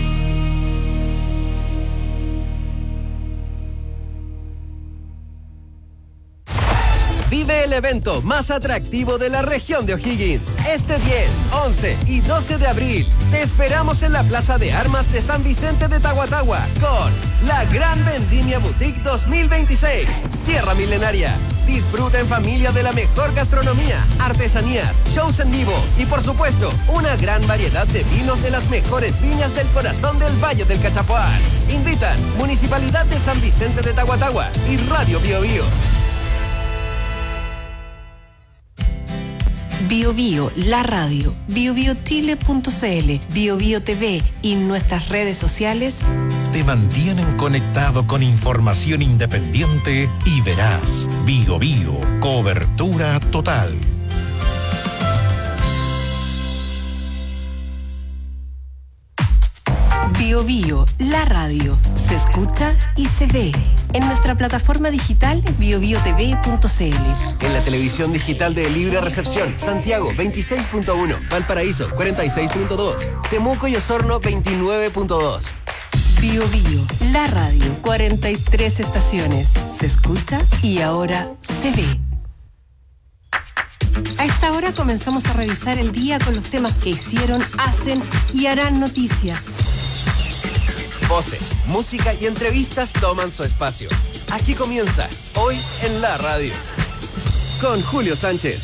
F: Vive el evento más atractivo de la región de O'Higgins. Este diez, once y doce de abril. Te esperamos en la Plaza de Armas de San Vicente de Tahuatahua con la Gran Vendimia Boutique dos mil veintiséis. Tierra Milenaria. Disfruta en familia de la mejor gastronomía, artesanías, shows en vivo y por supuesto una gran variedad de vinos de las mejores viñas del corazón del Valle del Cachapoal. Invitan Municipalidad de San Vicente de Tahuatahua y Radio Bio Bio.
D: Bio Bio, la radio, bio bio chile punto c l, Bio Bio T V y nuestras redes sociales
E: Te mantienen conectado con información independiente y veraz. Bio Bio, cobertura total.
D: Bio Bio, la radio, se escucha y se ve en nuestra plataforma digital bio bio t v punto c l.
F: En la televisión digital de Libre Recepción, Santiago veintiséis punto uno, Valparaíso cuarenta y seis punto dos, Temuco y Osorno veintinueve punto dos.
D: Bio Bio, la radio, cuarenta y tres estaciones, se escucha y ahora se ve. A esta hora comenzamos a revisar el día con los temas que hicieron, hacen y harán noticia.
F: Voces, música y entrevistas toman su espacio. Aquí comienza, hoy en la radio, con Julio Sánchez.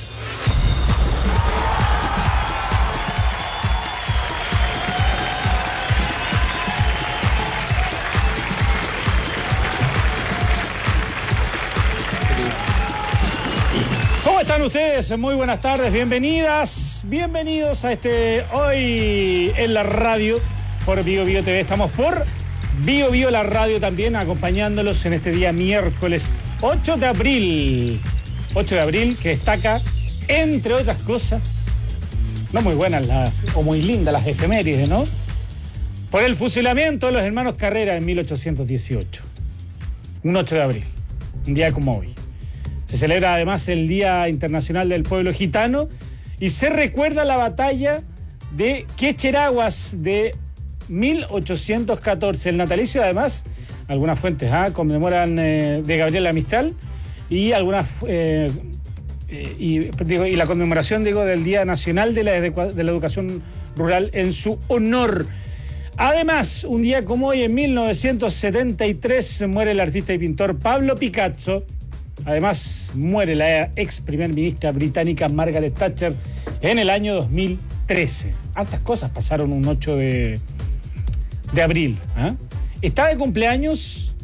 S: ¿Cómo están ustedes? Muy buenas tardes, bienvenidas, bienvenidos a este Hoy en la Radio por Bio Bio T V. Estamos por Bio Bio la radio también, acompañándolos en este día miércoles ocho de abril. ocho de abril, que destaca, entre otras cosas, no muy buenas las, o muy lindas las efemérides, ¿no? Por el fusilamiento de los hermanos Carrera en mil ochocientos dieciocho. Un ocho de abril, un día como hoy. Se celebra además el Día Internacional del Pueblo Gitano y se recuerda la batalla de Quecheraguas de mil ochocientos catorce. El natalicio, además, algunas fuentes ¿ah? conmemoran eh, de Gabriela Mistral y algunas eh, eh, y, digo, y la conmemoración digo del Día Nacional de la, de la Educación Rural en su honor. Además, un día como hoy, en mil novecientos setenta y tres, muere el artista y pintor Pablo Picasso. Además, muere la ex primer ministra británica Margaret Thatcher en el año dos mil trece. Hartas cosas pasaron un ocho de abril. ¿eh? Está de cumpleaños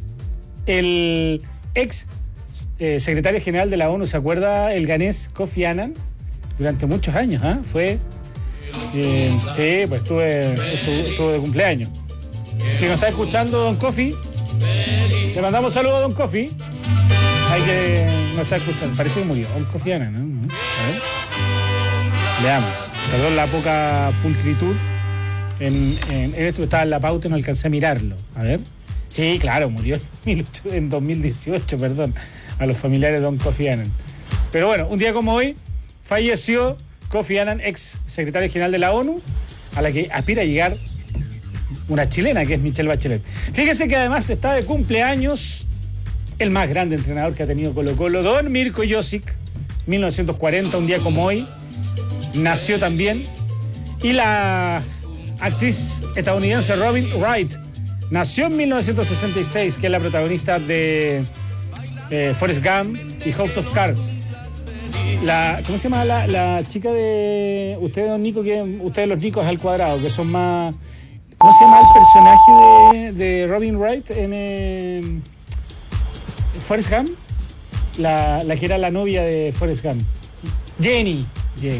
S: el ex eh, secretario general de la ONU, ¿se acuerda? El ganés Kofi Annan, durante muchos años. ¿eh? Fue, eh, sí, pues estuve, estuve, estuve de cumpleaños. Si nos está escuchando don Kofi, le mandamos saludos a don Kofi. Hay que no está escuchando, parece que murió don Kofi Annan, ¿no? A ver. Veamos. Perdón la poca pulcritud. En, en, en esto estaba en la pauta y no alcancé a mirarlo. A ver. Sí, claro, murió en dos mil dieciocho, perdón, a los familiares de don Kofi Annan. Pero bueno, un día como hoy falleció Kofi Annan, ex secretario general de la ONU, a la que aspira a llegar una chilena, que es Michelle Bachelet. Fíjese que además está de cumpleaños el más grande entrenador que ha tenido Colo-Colo, don Mirko Josic, mil novecientos cuarenta, un día como hoy, nació también. Y la actriz estadounidense Robin Wright nació en mil novecientos sesenta y seis, que es la protagonista de eh, Forrest Gump y House of Cards. La, ¿Cómo se llama la, la chica de ustedes, don Nico, que ustedes los Nicos al cuadrado, que son más... ¿Cómo se llama el personaje de, de Robin Wright en eh, Forrest Gump? La, la que era la novia de Forrest Gump. Jenny. Jenny.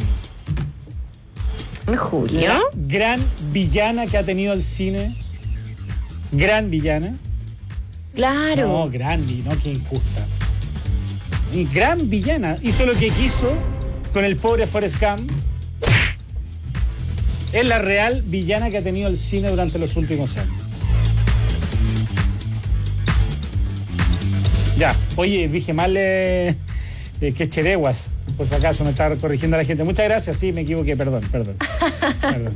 T: Julio.
S: La gran villana que ha tenido el cine. Gran villana.
T: Claro.
S: No, gran, no, que injusta. Gran villana. Hizo lo que quiso con el pobre Forrest Gump. Es la real villana que ha tenido el cine durante los últimos años. Ya, oye, dije mal eh, eh, que Chereguas, por si acaso me está corrigiendo la gente. Muchas gracias, sí, me equivoqué, perdón, perdón. perdón.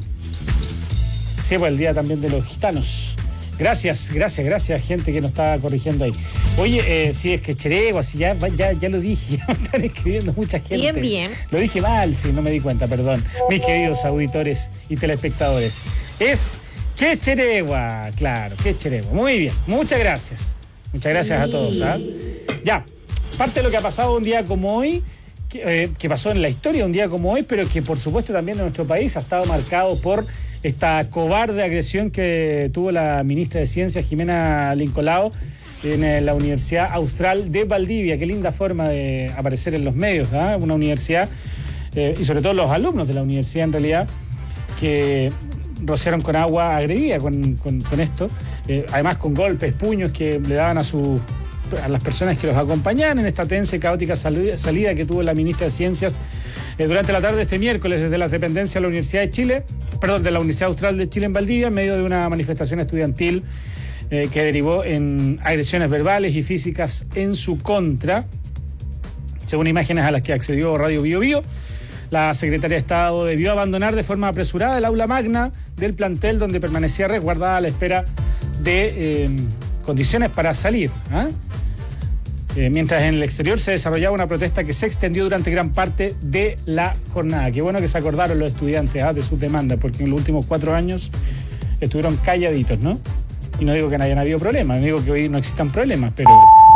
S: Sí, pues el día también de los gitanos. Gracias, gracias, gracias, gente que nos está corrigiendo ahí. Oye, eh, sí, es que Chereguas, ya, ya, ya lo dije, ya me están escribiendo mucha gente.
T: Bien, bien.
S: Lo dije mal, sí, no me di cuenta, perdón. Mis queridos auditores y telespectadores. Es que Cheregua, claro, que Cheregua. Muy bien, muchas gracias. Muchas gracias sí. a todos. ¿eh? Ya, parte de lo que ha pasado un día como hoy, que, eh, que pasó en la historia un día como hoy, pero que por supuesto también en nuestro país ha estado marcado por esta cobarde agresión que tuvo la ministra de Ciencias, Jimena Lincolao, en la Universidad Austral de Valdivia. Qué linda forma de aparecer en los medios, ¿eh? Una universidad, eh, y sobre todo los alumnos de la universidad en realidad, que rociaron con agua agredida con, con, con esto, eh, además con golpes, puños que le daban a, su, a las personas que los acompañaban en esta tensa y caótica salida, salida que tuvo la ministra de Ciencias eh, durante la tarde de este miércoles desde las dependencias de la Universidad de Chile, perdón, de la Universidad Austral de Chile en Valdivia, en medio de una manifestación estudiantil eh, que derivó en agresiones verbales y físicas en su contra, según imágenes a las que accedió Radio Bio Bio. La Secretaría de Estado debió abandonar de forma apresurada el aula magna del plantel donde permanecía resguardada a la espera de eh, condiciones para salir. ¿eh? Eh, mientras en el exterior se desarrollaba una protesta que se extendió durante gran parte de la jornada. Qué bueno que se acordaron los estudiantes ¿eh? de sus demandas, porque en los últimos cuatro años estuvieron calladitos, ¿no? Y no digo que no hayan habido problemas, no digo que hoy no existan problemas, pero...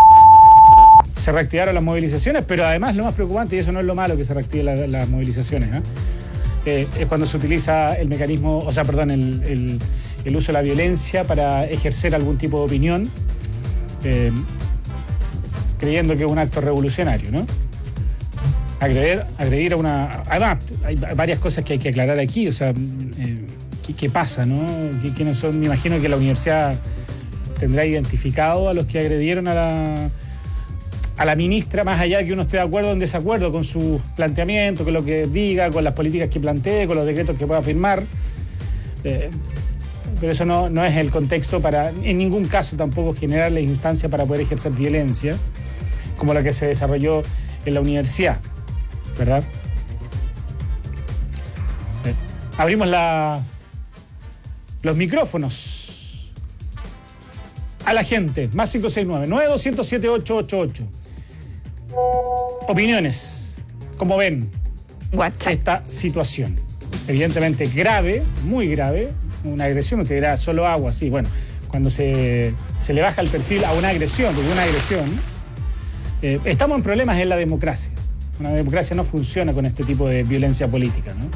S: se reactivaron las movilizaciones, pero además lo más preocupante, y eso no es lo malo que se reactiven la, las movilizaciones, ¿eh? Eh, es cuando se utiliza el mecanismo, o sea, perdón, el, el, el uso de la violencia para ejercer algún tipo de opinión, eh, creyendo que es un acto revolucionario, ¿no? Agredir, agredir a una... Además, hay varias cosas que hay que aclarar aquí, o sea, eh, ¿qué, qué pasa, no? ¿Quiénes son? Me imagino que la universidad tendrá identificado a los que agredieron a la... a la ministra, más allá de que uno esté de acuerdo o en desacuerdo con su planteamiento, con lo que diga, con las políticas que plantee, con los decretos que pueda firmar. Eh, pero eso no, no es el contexto para, en ningún caso tampoco, generar la instancia para poder ejercer violencia, como la que se desarrolló en la universidad, ¿verdad? Eh, abrimos la, los micrófonos a la gente, más cinco seis nueve, nueve dos cero siete, ocho ocho ocho. Opiniones, ¿cómo ven WhatsApp esta situación? Evidentemente grave, muy grave, una agresión, usted dirá solo agua, sí, bueno, cuando se, se le baja el perfil a una agresión, porque una agresión, eh, estamos en problemas en la democracia. Una democracia no funciona con este tipo de violencia política, ¿no?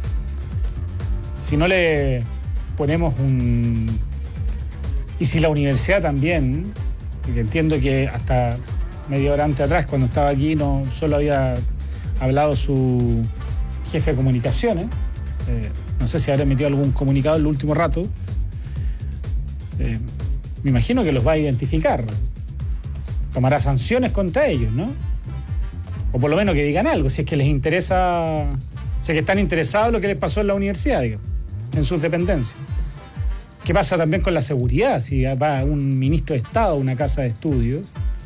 S: Si no le ponemos un... Y si la universidad también, porque entiendo que hasta media hora antes atrás, cuando estaba aquí, no solo había hablado su jefe de comunicaciones, eh, no sé si habrá emitido algún comunicado en el último rato, eh, me imagino que los va a identificar, tomará sanciones contra ellos, ¿no? O por lo menos que digan algo, si es que les interesa, si es que están interesados en lo que les pasó en la universidad, digamos, en sus dependencias. ¿Qué pasa también con la seguridad? Si va un ministro de Estado a una casa de estudios,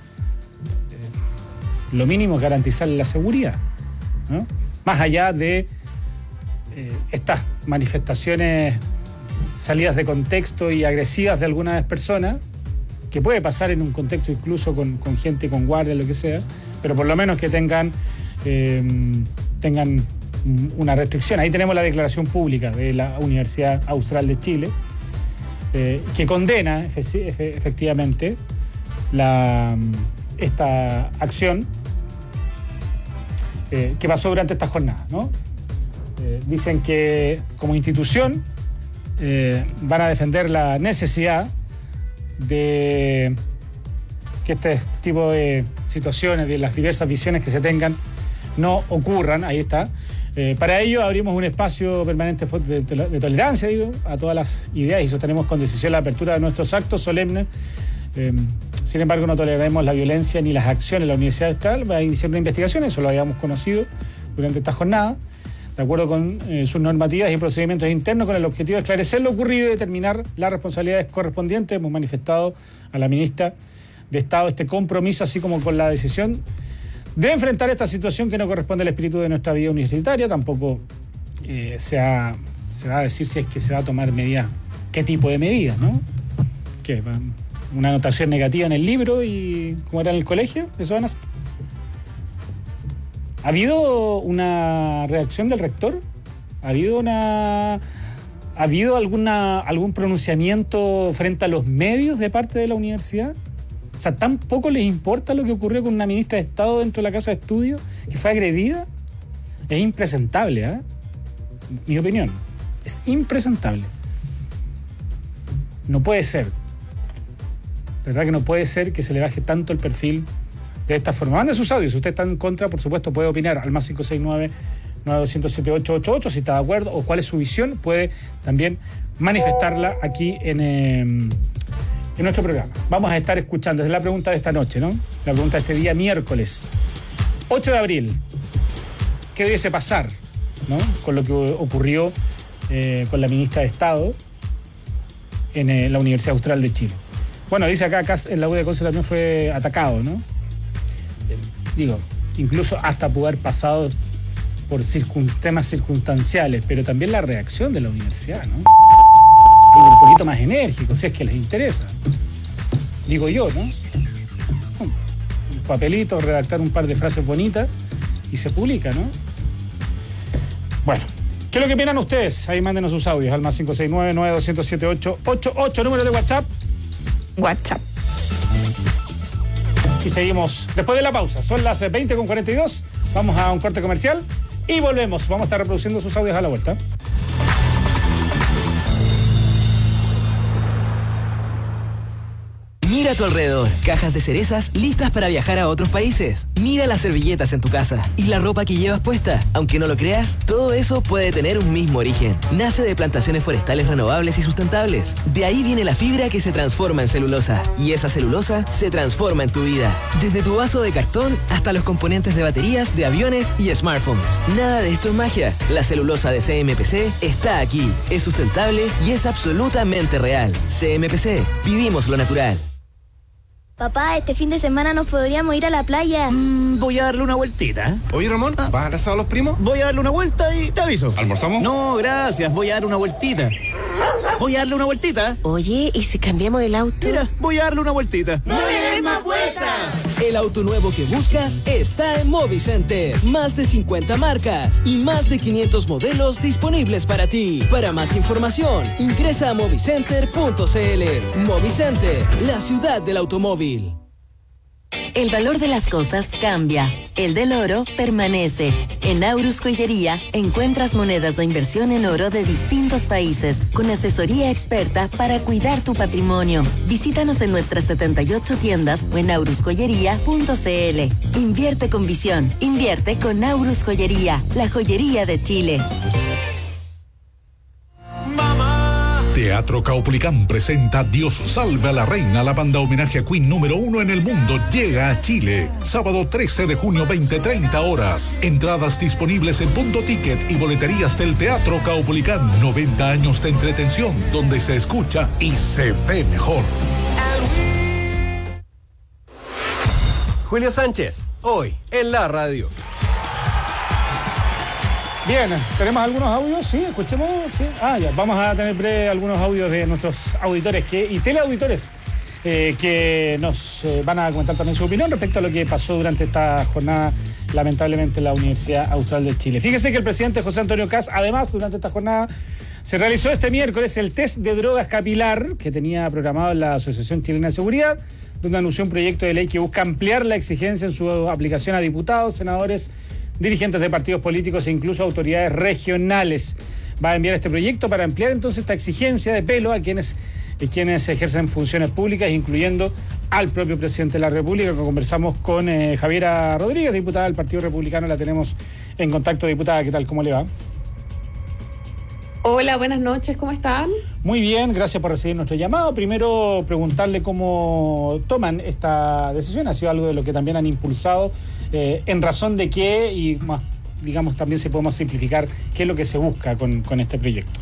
S: eh, lo mínimo es garantizarle la seguridad, ¿no? Más allá de eh, estas manifestaciones salidas de contexto y agresivas de algunas personas, que puede pasar en un contexto incluso con, con gente con guardia, lo que sea, pero por lo menos que tengan eh, tengan una restricción. Ahí tenemos la declaración pública de la Universidad Austral de Chile, eh, que condena efe- efe- efectivamente la, esta acción eh, que pasó durante esta jornada, ¿no? Eh, dicen que como institución eh, van a defender la necesidad de que este tipo de situaciones, de las diversas visiones que se tengan, no ocurran. Ahí está. Eh, para ello abrimos un espacio permanente de, de, de tolerancia, digo, a todas las ideas y sostenemos con decisión la apertura de nuestros actos solemnes. Eh, sin embargo, no toleraremos la violencia ni las acciones. La Universidad Austral va a iniciar una investigación, eso lo habíamos conocido durante esta jornada, de acuerdo con eh, sus normativas y procedimientos internos, con el objetivo de esclarecer lo ocurrido y determinar las responsabilidades correspondientes. Hemos manifestado a la ministra de Estado este compromiso, así como con la decisión de enfrentar esta situación que no corresponde al espíritu de nuestra vida universitaria. Tampoco eh, se, ha, se va a decir si es que se va a tomar medidas, qué tipo de medidas, ¿no? ¿Qué? ¿Una anotación negativa en el libro y como era en el colegio? ¿Eso van a hacer? ¿Ha habido una reacción del rector? ¿Ha habido una... ¿Ha habido alguna, algún pronunciamiento frente a los medios de parte de la universidad? O sea, ¿tan poco les importa lo que ocurrió con una ministra de Estado dentro de la casa de estudio que fue agredida? Es impresentable, ¿eh? Mi opinión. Es impresentable. No puede ser. De verdad que no puede ser que se le baje tanto el perfil de esta forma. Mande sus audios. Si usted está en contra, por supuesto, puede opinar al más cinco seis nueve, nueve dos cero siete, ocho ocho ocho. Si está de acuerdo o cuál es su visión, puede también manifestarla aquí en... Eh, en nuestro programa. Vamos a estar escuchando, es la pregunta de esta noche, ¿no? La pregunta de este día, miércoles ocho de abril. ¿Qué debiese pasar, ¿no? Con lo que ocurrió eh, con la ministra de Estado en eh, la Universidad Austral de Chile? Bueno, dice acá, acá en la U de Conce también fue atacado, ¿no? Eh, digo, incluso hasta pudo haber pasado por circun, temas circunstanciales, pero también la reacción de la universidad, ¿no? Un poquito más enérgico, si es que les interesa. Digo yo, ¿no? Un papelito, redactar un par de frases bonitas y se publica, ¿no? Bueno, ¿qué es lo que opinan ustedes? Ahí mándenos sus audios al más cinco seis nueve, nueve dos cero siete, ocho ocho ocho, número de WhatsApp.
T: WhatsApp.
S: Y seguimos después de la pausa. Son las veinte con cuarenta y dos. Vamos a un corte comercial y volvemos. Vamos a estar reproduciendo sus audios a la vuelta.
K: Mira a tu alrededor, cajas de cerezas listas para viajar a otros países. Mira las servilletas en tu casa y la ropa que llevas puesta. Aunque no lo creas, todo eso puede tener un mismo origen. Nace de plantaciones forestales renovables y sustentables. De ahí viene la fibra que se transforma en celulosa. Y esa celulosa se transforma en tu vida. Desde tu vaso de cartón hasta los componentes de baterías, de aviones y smartphones. Nada de esto es magia. La celulosa de C M P C está aquí. Es sustentable y es absolutamente real. C M P C. Vivimos lo natural.
U: Papá, este fin de semana nos podríamos ir a la playa.
V: Mm, voy a darle una vueltita.
W: Oye, Ramón, ¿vas a abrazar a los primos?
V: Voy a darle una vuelta y te aviso.
W: ¿Almorzamos?
V: No, gracias. Voy a darle una vueltita. Voy a darle una vueltita.
T: Oye, ¿y si cambiamos el auto?
V: Mira, voy a darle una vueltita.
U: ¡No le des más vueltas!
K: El auto nuevo que buscas está en Movicenter. Más de cincuenta marcas y más de quinientos modelos disponibles para ti. Para más información, ingresa a movicenter punto c l. Movicenter, la ciudad del automóvil.
X: El valor de las cosas cambia. El del oro permanece. En Aurus Joyería encuentras monedas de inversión en oro de distintos países, con asesoría experta para cuidar tu patrimonio. Visítanos en nuestras setenta y ocho tiendas o en aurus joyería punto c l. Invierte con visión. Invierte con Aurus Joyería, la joyería de Chile.
L: Teatro Caupolicán presenta Dios salve a la reina. La banda homenaje a Queen número uno en el mundo llega a Chile. Sábado trece de junio, veinte treinta horas. Entradas disponibles en Punto Ticket y boleterías del Teatro Caupolicán. noventa años de entretención donde se escucha y se ve mejor.
F: Julio Sánchez, hoy en la radio.
S: Bien, ¿tenemos algunos audios? Sí, escuchemos. Sí. Ah, ya, vamos a tener breve algunos audios de nuestros auditores que, y teleauditores eh, que nos eh, van a comentar también su opinión respecto a lo que pasó durante esta jornada, lamentablemente, en la Universidad Austral de Chile. Fíjese que el presidente José Antonio Kast, además, durante esta jornada, se realizó este miércoles el test de drogas capilar que tenía programado la Asociación Chilena de Seguridad, donde anunció un proyecto de ley que busca ampliar la exigencia en su aplicación a diputados, senadores, dirigentes de partidos políticos e incluso autoridades regionales. Va a enviar este proyecto para ampliar entonces esta exigencia de pelo a quienes, quienes ejercen funciones públicas, incluyendo al propio presidente de la República. Conversamos con eh, Javiera Rodríguez, diputada del Partido Republicano, la tenemos en contacto. Diputada, ¿qué tal? ¿Cómo le va?
A: Hola, buenas noches, ¿cómo están?
S: Muy bien, gracias por recibir nuestro llamado. Primero, preguntarle cómo toman esta decisión. Ha sido algo de lo que también han impulsado, eh, en razón de qué, y más, digamos, también si podemos simplificar, qué es lo que se busca con, con este proyecto.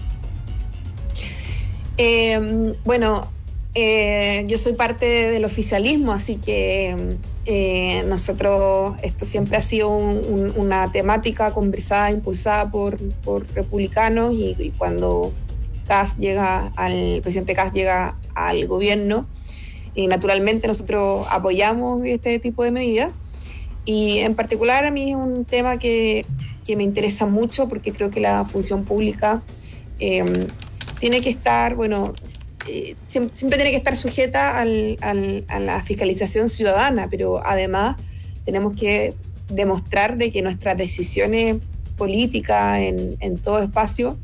A: Eh, bueno, eh, yo soy parte del oficialismo, así que eh, nosotros, esto siempre ha sido un, un, una temática conversada, impulsada por, por republicanos, y, y cuando Kast llega al, el presidente Kast llega al gobierno, y naturalmente nosotros apoyamos este tipo de medidas, y en particular a mí es un tema que, que me interesa mucho, porque creo que la función pública eh, tiene que estar, bueno, Eh, siempre, siempre tiene que estar sujeta al, al, a la fiscalización ciudadana, pero además tenemos que demostrar de que nuestras decisiones políticas en, en todo espacio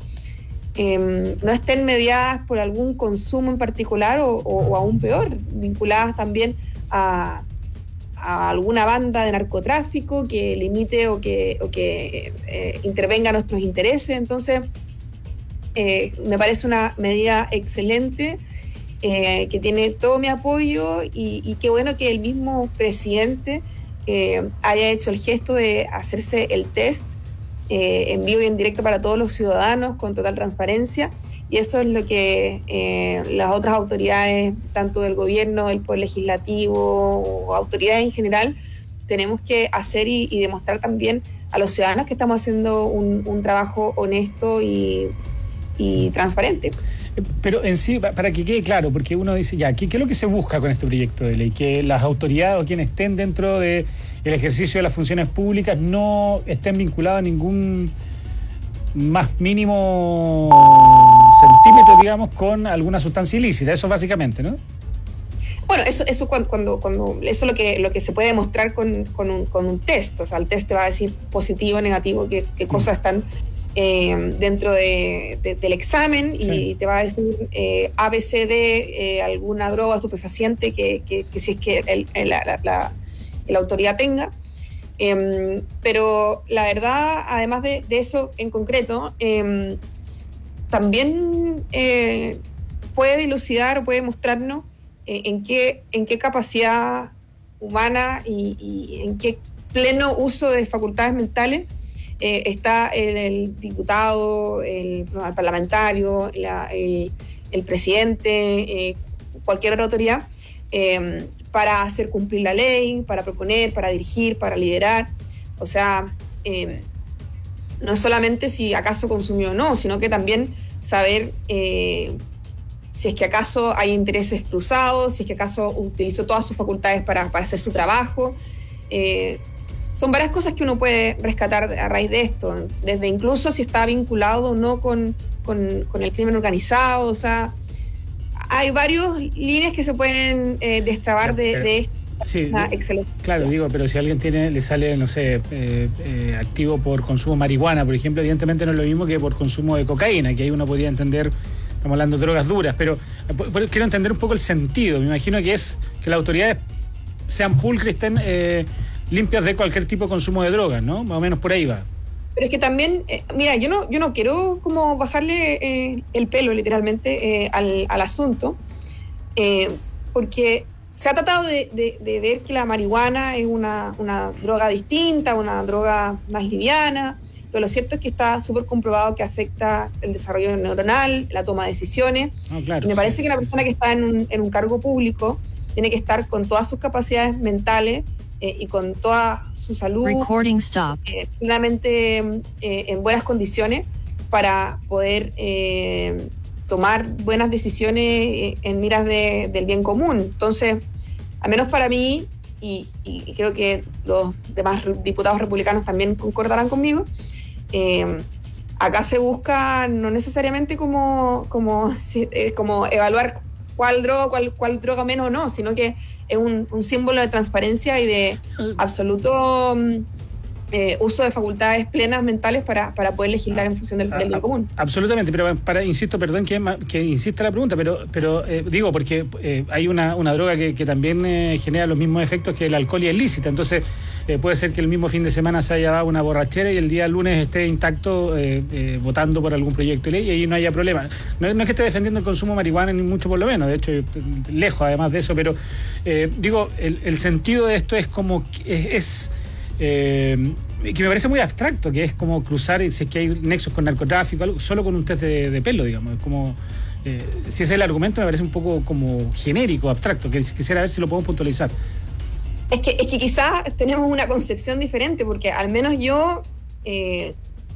A: eh, no estén mediadas por algún consumo en particular o, o, o aún peor, vinculadas también a, a alguna banda de narcotráfico que limite o que, o que eh, intervenga a nuestros intereses. Entonces, Eh, me parece una medida excelente, eh, que tiene todo mi apoyo, y, y qué bueno que el mismo presidente eh, haya hecho el gesto de hacerse el test eh, en vivo y en directo para todos los ciudadanos con total transparencia, y eso es lo que eh, las otras autoridades, tanto del gobierno, del poder legislativo o autoridades en general, tenemos que hacer y, y demostrar también a los ciudadanos que estamos haciendo un, un trabajo honesto y y transparente.
S: Pero en sí, para que quede claro, porque uno dice, ya, ¿qué, qué es lo que se busca con este proyecto de ley? Que las autoridades o quienes estén dentro del ejercicio de las funciones públicas no estén vinculados a ningún más mínimo centímetro, digamos, con alguna sustancia ilícita. Eso básicamente, ¿no?
A: Bueno, eso, eso cuando, cuando, cuando eso es lo que, lo que se puede demostrar con, con, un, con un test. O sea, el test te va a decir positivo, negativo, qué, qué cosas están Eh, dentro de, de, del examen, y sí, te va a decir eh, A, B, C, D, eh, alguna droga estupefaciente que, que, que si es que el, el, la, la, la, la autoridad tenga. Eh, pero la verdad, además de, de eso en concreto, eh, también eh, puede dilucidar o puede mostrarnos eh, en, qué, en qué capacidad humana y, y en qué pleno uso de facultades mentales Eh, está el, el diputado, el, el parlamentario, la, el, el presidente, eh, cualquier otra autoridad, eh, para hacer cumplir la ley, para proponer, para dirigir, para liderar. O sea, eh, no solamente si acaso consumió o no, sino que también saber eh, si es que acaso hay intereses cruzados, si es que acaso utilizó todas sus facultades para, para hacer su trabajo. Eh, Son varias cosas que uno puede rescatar a raíz de esto, desde incluso si está vinculado o no con, con, con el crimen organizado. O sea, hay varias líneas que se pueden eh, destrabar de, de esto.
S: Sí,
A: ah, excelente.
S: Claro, digo, pero si alguien tiene, le sale, no sé, eh, eh, activo por consumo de marihuana, por ejemplo, evidentemente no es lo mismo que por consumo de cocaína, que ahí uno podría entender, estamos hablando de drogas duras, pero eh, quiero entender un poco el sentido. Me imagino que es que las autoridades sean pulcras, estén eh, limpias de cualquier tipo de consumo de drogas, ¿no? Más o menos por ahí va.
A: Pero es que también, eh, mira, yo no, yo no quiero como bajarle eh, el pelo literalmente eh, al, al asunto, eh, porque se ha tratado de, de, de ver que la marihuana es una, una droga distinta, una droga más liviana, pero lo cierto es que está súper comprobado que afecta el desarrollo neuronal, la toma de decisiones. Oh, claro, y me sí. parece que una persona que está en un, en un cargo público tiene que estar con todas sus capacidades mentales eh, y con toda su salud eh, plenamente eh, en buenas condiciones para poder eh, tomar buenas decisiones en miras de, del bien común. Entonces, al menos para mí, y, y creo que los demás diputados republicanos también concordarán conmigo, eh, acá se busca no necesariamente como, como, eh, como evaluar cuál droga, cuál, cuál droga menos o no, sino que es un, un símbolo de transparencia y de absoluto eh, uso de facultades plenas mentales para, para poder legislar en función del, del bien común.
S: Absolutamente, pero para, insisto, perdón que, que insista la pregunta, pero, pero eh, digo, porque eh, hay una, una droga que, que también eh, genera los mismos efectos que el alcohol y es lícita, entonces eh, puede ser que el mismo fin de semana se haya dado una borrachera y el día lunes esté intacto eh, eh, votando por algún proyecto de ley y ahí no haya problema. No, no es que esté defendiendo el consumo de marihuana ni mucho por lo menos, de hecho, lejos además de eso, pero eh, digo, el, el sentido de esto es como, es... es Eh, que me parece muy abstracto, que es como cruzar, si es que hay nexos con narcotráfico, algo, solo con un test de, de pelo, digamos. Como, eh, si ese es el argumento, me parece un poco como genérico, abstracto, que quisiera ver si lo podemos puntualizar.
A: Es que, es que quizás tenemos una concepción diferente, porque al menos yo eh,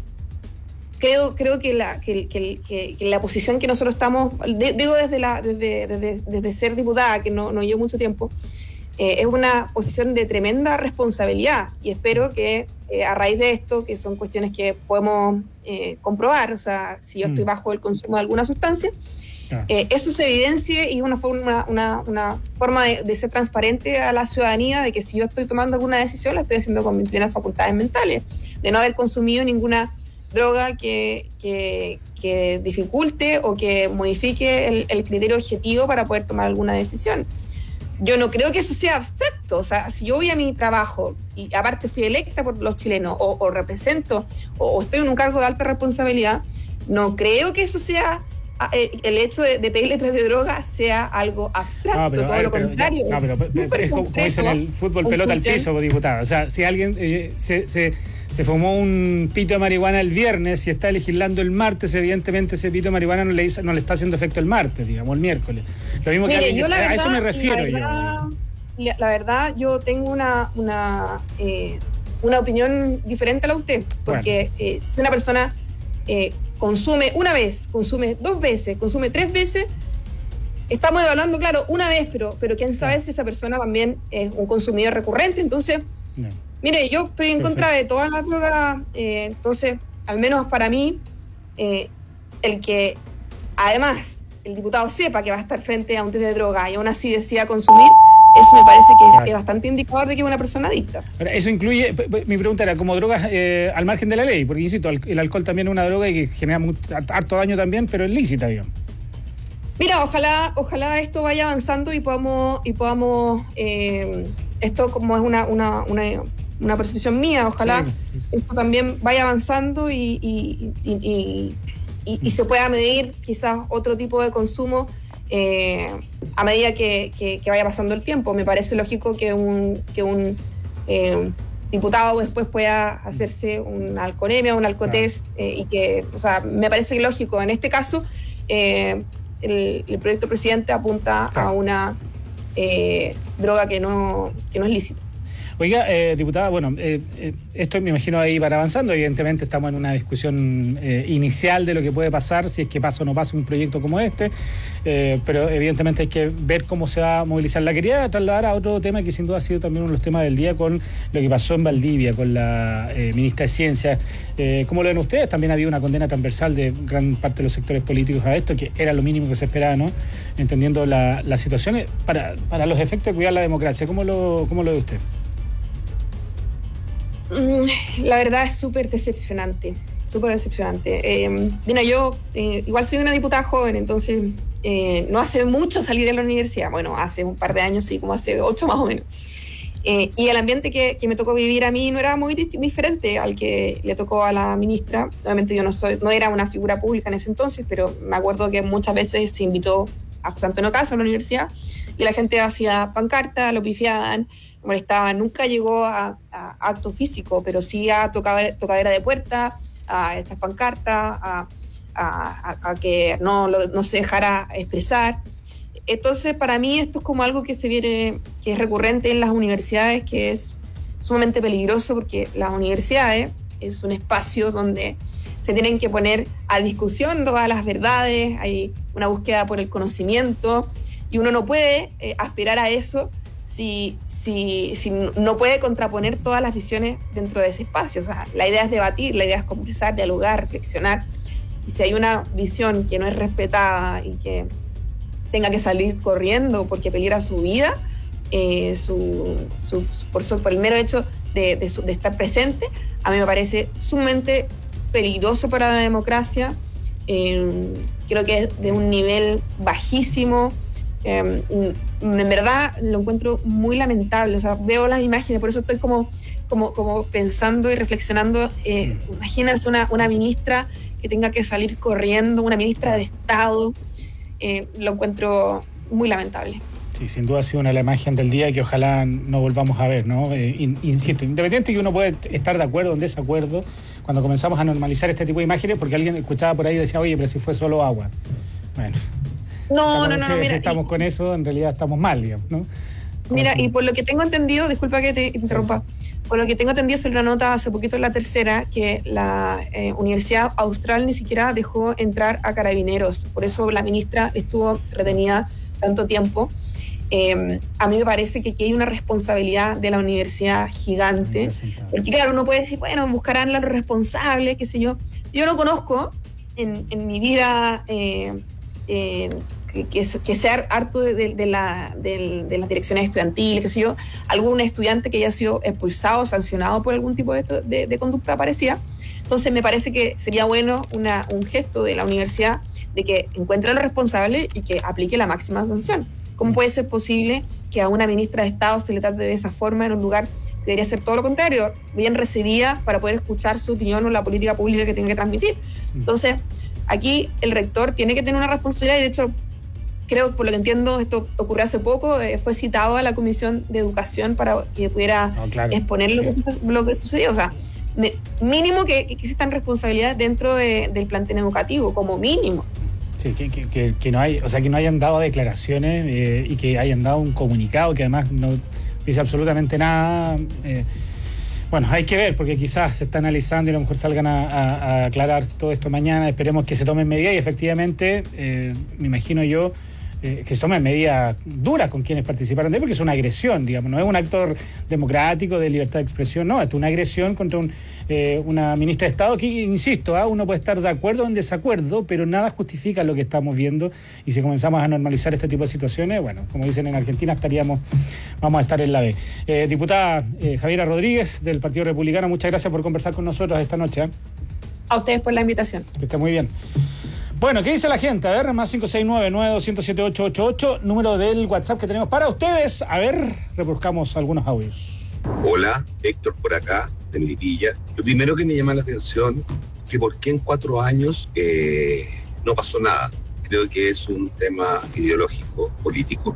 A: creo, creo que, la, que, que, que, que la posición que nosotros estamos, de, digo desde, la, desde, desde, desde ser diputada, que no, no llevo mucho tiempo, Eh, es una posición de tremenda responsabilidad y espero que eh, a raíz de esto, que son cuestiones que podemos eh, comprobar, o sea, si yo mm. estoy bajo el consumo de alguna sustancia, ah. eh, eso se evidencie y es una forma, una, una forma de, de ser transparente a la ciudadanía de que si yo estoy tomando alguna decisión la estoy haciendo con mis plenas facultades mentales, de no haber consumido ninguna droga que, que, que dificulte o que modifique el, el criterio objetivo para poder tomar alguna decisión. Yo no creo que eso sea abstracto, o sea, si yo voy a mi trabajo y aparte fui electa por los chilenos o, o represento o, o estoy en un cargo de alta responsabilidad, no creo que eso sea, eh, el hecho de, de pedirle tres de droga sea algo abstracto, no, pero, todo ver, lo pero, contrario.
S: Ya, no, pero, pero, pero es como, como dicen el fútbol pelota al piso, diputado, o sea, si alguien eh, se... se se fumó un pito de marihuana el viernes y está legislando el martes, evidentemente ese pito de marihuana no le, no le está haciendo efecto el martes, digamos, el miércoles. Lo mismo Mire, que alguien que, verdad, a eso me refiero
A: la verdad,
S: yo.
A: La, la verdad, yo tengo una una, eh, una opinión diferente a la de usted, porque bueno. eh, si una persona eh, consume una vez, consume dos veces, consume tres veces, estamos evaluando, claro, una vez, pero, pero quién sabe si esa persona también es un consumidor recurrente, entonces... No. Mire, yo estoy en Perfecto. contra de todas las drogas, eh, entonces, al menos para mí, eh, el que además el diputado sepa que va a estar frente a un test de droga y aún así decida consumir, eso me parece que claro. es bastante indicador de que es una persona adicta.
S: Ahora, eso incluye, mi pregunta era, como drogas eh, al margen de la ley, porque insisto, el alcohol también es una droga y que genera mucho, harto daño también, pero es lícita, digamos.
A: Mira, ojalá, ojalá esto vaya avanzando y podamos, y podamos eh, esto como es una, una, una una percepción mía, ojalá sí, sí, sí. esto también vaya avanzando y, y, y, y, y, y se pueda medir quizás otro tipo de consumo eh, a medida que, que, que vaya pasando el tiempo. Me parece lógico que un, que un eh, diputado después pueda hacerse una alcoholemia, un alcotest, eh, y que, o sea, me parece lógico. En este caso, eh, el, el proyecto presidente apunta claro. a una eh, droga que no, que no es lícita.
S: Oiga, eh, diputada, bueno, eh, eh, esto me imagino ahí para avanzando, evidentemente estamos en una discusión eh, inicial de lo que puede pasar, si es que pasa o no pasa un proyecto como este, eh, pero evidentemente hay que ver cómo se va a movilizar. La quería trasladar a otro tema que sin duda ha sido también uno de los temas del día con lo que pasó en Valdivia, con la eh, ministra de Ciencia. Eh, ¿Cómo lo ven ustedes? También había una condena transversal de gran parte de los sectores políticos a esto, que era lo mínimo que se esperaba, ¿no? Entendiendo la, la situación para, para los efectos de cuidar la democracia. ¿Cómo lo, cómo lo ve usted?
A: La verdad es súper decepcionante, súper decepcionante. Eh, mira, yo eh, igual soy una diputada joven, entonces eh, no hace mucho salí de la universidad, bueno, hace un par de años, sí, como hace ocho más o menos. Eh, y el ambiente que, que me tocó vivir a mí no era muy dist- diferente al que le tocó a la ministra. Obviamente yo no soy, no era una figura pública en ese entonces, pero me acuerdo que muchas veces se invitó a José Antonio Caz a la universidad y la gente hacía pancarta, lo pifiaban, molestaban. Nunca llegó a, a acto físico, pero sí a tocadera, tocadera de puerta, a estas pancartas, a, a, a que no, lo, no se dejara expresar. Entonces, para mí esto es como algo que se viene, que es recurrente en las universidades, que es sumamente peligroso porque las universidades es un espacio donde se tienen que poner a discusión todas las verdades, hay una búsqueda por el conocimiento, y uno no puede eh, aspirar a eso si, si, si no puede contraponer todas las visiones dentro de ese espacio. O sea, la idea es debatir, la idea es conversar, dialogar, reflexionar, y si hay una visión que no es respetada y que tenga que salir corriendo porque peligra su vida, eh, su, su, su, por, su, por el mero hecho de, de, su, de estar presente, a mí me parece sumamente peligroso para la democracia. Eh, creo que es de un nivel bajísimo. Eh, en verdad lo encuentro muy lamentable. O sea, veo las imágenes, por eso estoy como, como, como pensando y reflexionando. Eh, imagínense una, una ministra que tenga que salir corriendo, una ministra de Estado. Eh, lo encuentro muy lamentable.
S: Sí, sin duda ha sido una de las imágenes del día que ojalá no volvamos a ver, ¿no? Eh, in, insisto, independiente que uno puede estar de acuerdo o en desacuerdo, cuando comenzamos a normalizar este tipo de imágenes, porque alguien escuchaba por ahí y decía, oye, pero si fue solo agua. Bueno.
A: No, no, no, no,
S: si,
A: mira,
S: si estamos
A: y,
S: con eso, en realidad estamos mal, digamos, ¿no?
A: Mira,
S: si...
A: y por lo que tengo entendido, disculpa que te interrumpa, sí, sí. por lo que tengo entendido, salió una nota hace poquito en La Tercera que la eh, Universidad Austral ni siquiera dejó entrar a carabineros, por eso la ministra estuvo retenida tanto tiempo. Eh, a mí me parece que aquí hay una responsabilidad de la universidad gigante, porque claro, uno puede decir, bueno, buscarán a los responsables, qué sé yo. Yo no conozco en, en mi vida eh, eh, que, que, que sea harto de, de, de, la, de, de las direcciones estudiantiles, qué sé yo, algún estudiante que haya sido expulsado, sancionado por algún tipo de, de, de conducta parecida. Entonces me parece que sería bueno una, un gesto de la universidad de que encuentre a los responsables y que aplique la máxima sanción. ¿Cómo puede ser posible que a una ministra de Estado se le trate de esa forma en un lugar que debería ser todo lo contrario, bien recibida para poder escuchar su opinión o la política pública que tiene que transmitir? Entonces, aquí el rector tiene que tener una responsabilidad y de hecho, creo que por lo que entiendo, esto ocurrió hace poco, eh, fue citado a la Comisión de Educación para que pudiera oh, claro. exponer sí. lo, que su- lo que sucedió. O sea, me, mínimo que, que existan responsabilidades dentro de, del plantel educativo, como mínimo.
S: Sí, que, que, que, que no hay, o sea, que no hayan dado declaraciones eh, y que hayan dado un comunicado que además no dice absolutamente nada. Eh, bueno, hay que ver, porque quizás se está analizando y a lo mejor salgan a, a, a aclarar todo esto mañana. Esperemos que se tomen medidas y efectivamente, eh, me imagino yo, eh, que se tomen medidas duras con quienes participaron de él, porque es una agresión, digamos, no es un actor democrático de libertad de expresión, no, es una agresión contra un, eh, una ministra de Estado que, insisto, ¿eh? uno puede estar de acuerdo o en desacuerdo, pero nada justifica lo que estamos viendo, y si comenzamos a normalizar este tipo de situaciones, bueno, como dicen en Argentina, estaríamos, vamos a estar en la B. Eh, diputada eh, Javiera Rodríguez, del Partido Republicano, muchas gracias por conversar con nosotros esta noche. ¿eh?
A: A ustedes por la invitación.
S: Que esté muy bien. Bueno, ¿qué dice la gente? A ver, más cinco seis nueve, nueve dos cero siete, ocho ocho ocho, número del WhatsApp que tenemos para ustedes. A ver, reproduzcamos algunos audios.
B: Hola, Héctor por acá, de Melipilla. Lo primero que me llama la atención, que por qué en cuatro años eh, no pasó nada. Creo que es un tema ideológico, político,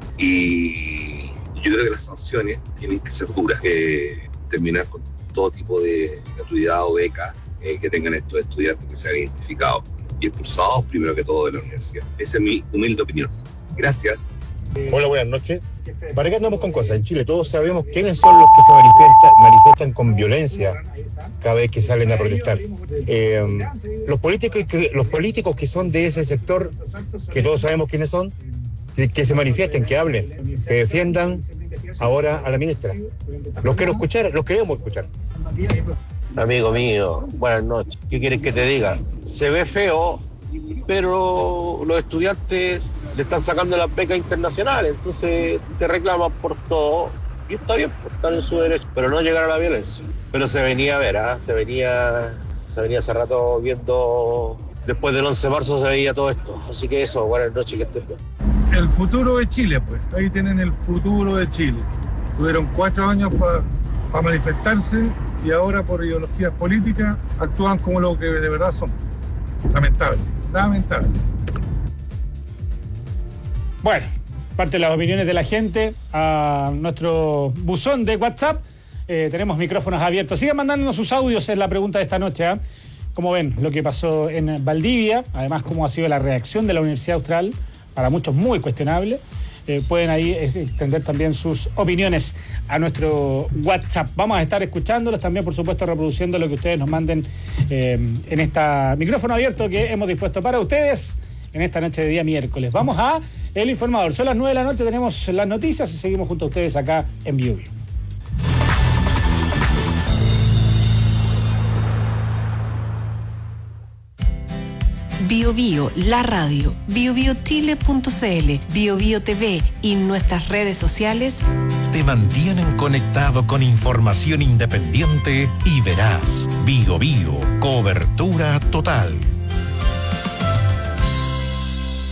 B: y yo creo que las sanciones tienen que ser duras. Eh, terminar con todo tipo de gratuidad o beca eh, que tengan estos estudiantes que se han identificado y expulsados primero que todo de la universidad. Esa es mi humilde opinión. Gracias.
C: Hola, buenas noches. ¿Para qué andamos con cosas? En Chile todos sabemos quiénes son los que se manifiestan, manifiestan con violencia cada vez que salen a protestar. Eh, los políticos que, los políticos que son de ese sector, que todos sabemos quiénes son, que, que se manifiesten, que hablen, que defiendan ahora a la ministra. Los quiero escuchar, los queremos escuchar.
I: Amigo mío, buenas noches. ¿Qué quieres que te diga? Se ve feo, pero los estudiantes le están sacando las becas internacionales, entonces te reclaman por todo. Y está bien, pues, están en su derecho, pero no llegar a la violencia. Pero se venía a ver, ¿eh? se venía se venía hace rato viendo, después del once de marzo se veía todo esto. Así que eso, buenas noches, que estén bien.
J: El futuro de Chile, pues, ahí tienen el futuro de Chile. Tuvieron cuatro años para pa manifestarse y ahora por ideologías políticas actúan como lo que de verdad son. Lamentable, lamentable.
S: Bueno, parte de las opiniones de la gente a nuestro buzón de WhatsApp. Eh, tenemos micrófonos abiertos. Sigan mandándonos sus audios, es la pregunta de esta noche. ¿eh? ¿Cómo ven lo que pasó en Valdivia? Además, cómo ha sido la reacción de la Universidad Austral, para muchos muy cuestionable. eh, pueden ahí extender también sus opiniones a nuestro WhatsApp. Vamos a estar escuchándolos también, por supuesto, reproduciendo lo que ustedes nos manden eh, en este micrófono abierto que hemos dispuesto para ustedes en esta noche de día miércoles. Vamos a El Informador. Son las nueve de la noche, tenemos las noticias y seguimos junto a ustedes acá en Bio Bio.
D: Bio Bio, la radio, bio bio chile punto c l, Bio Bio T V y nuestras redes sociales
E: te mantienen conectado con información independiente y veraz. Bio Bio, cobertura total.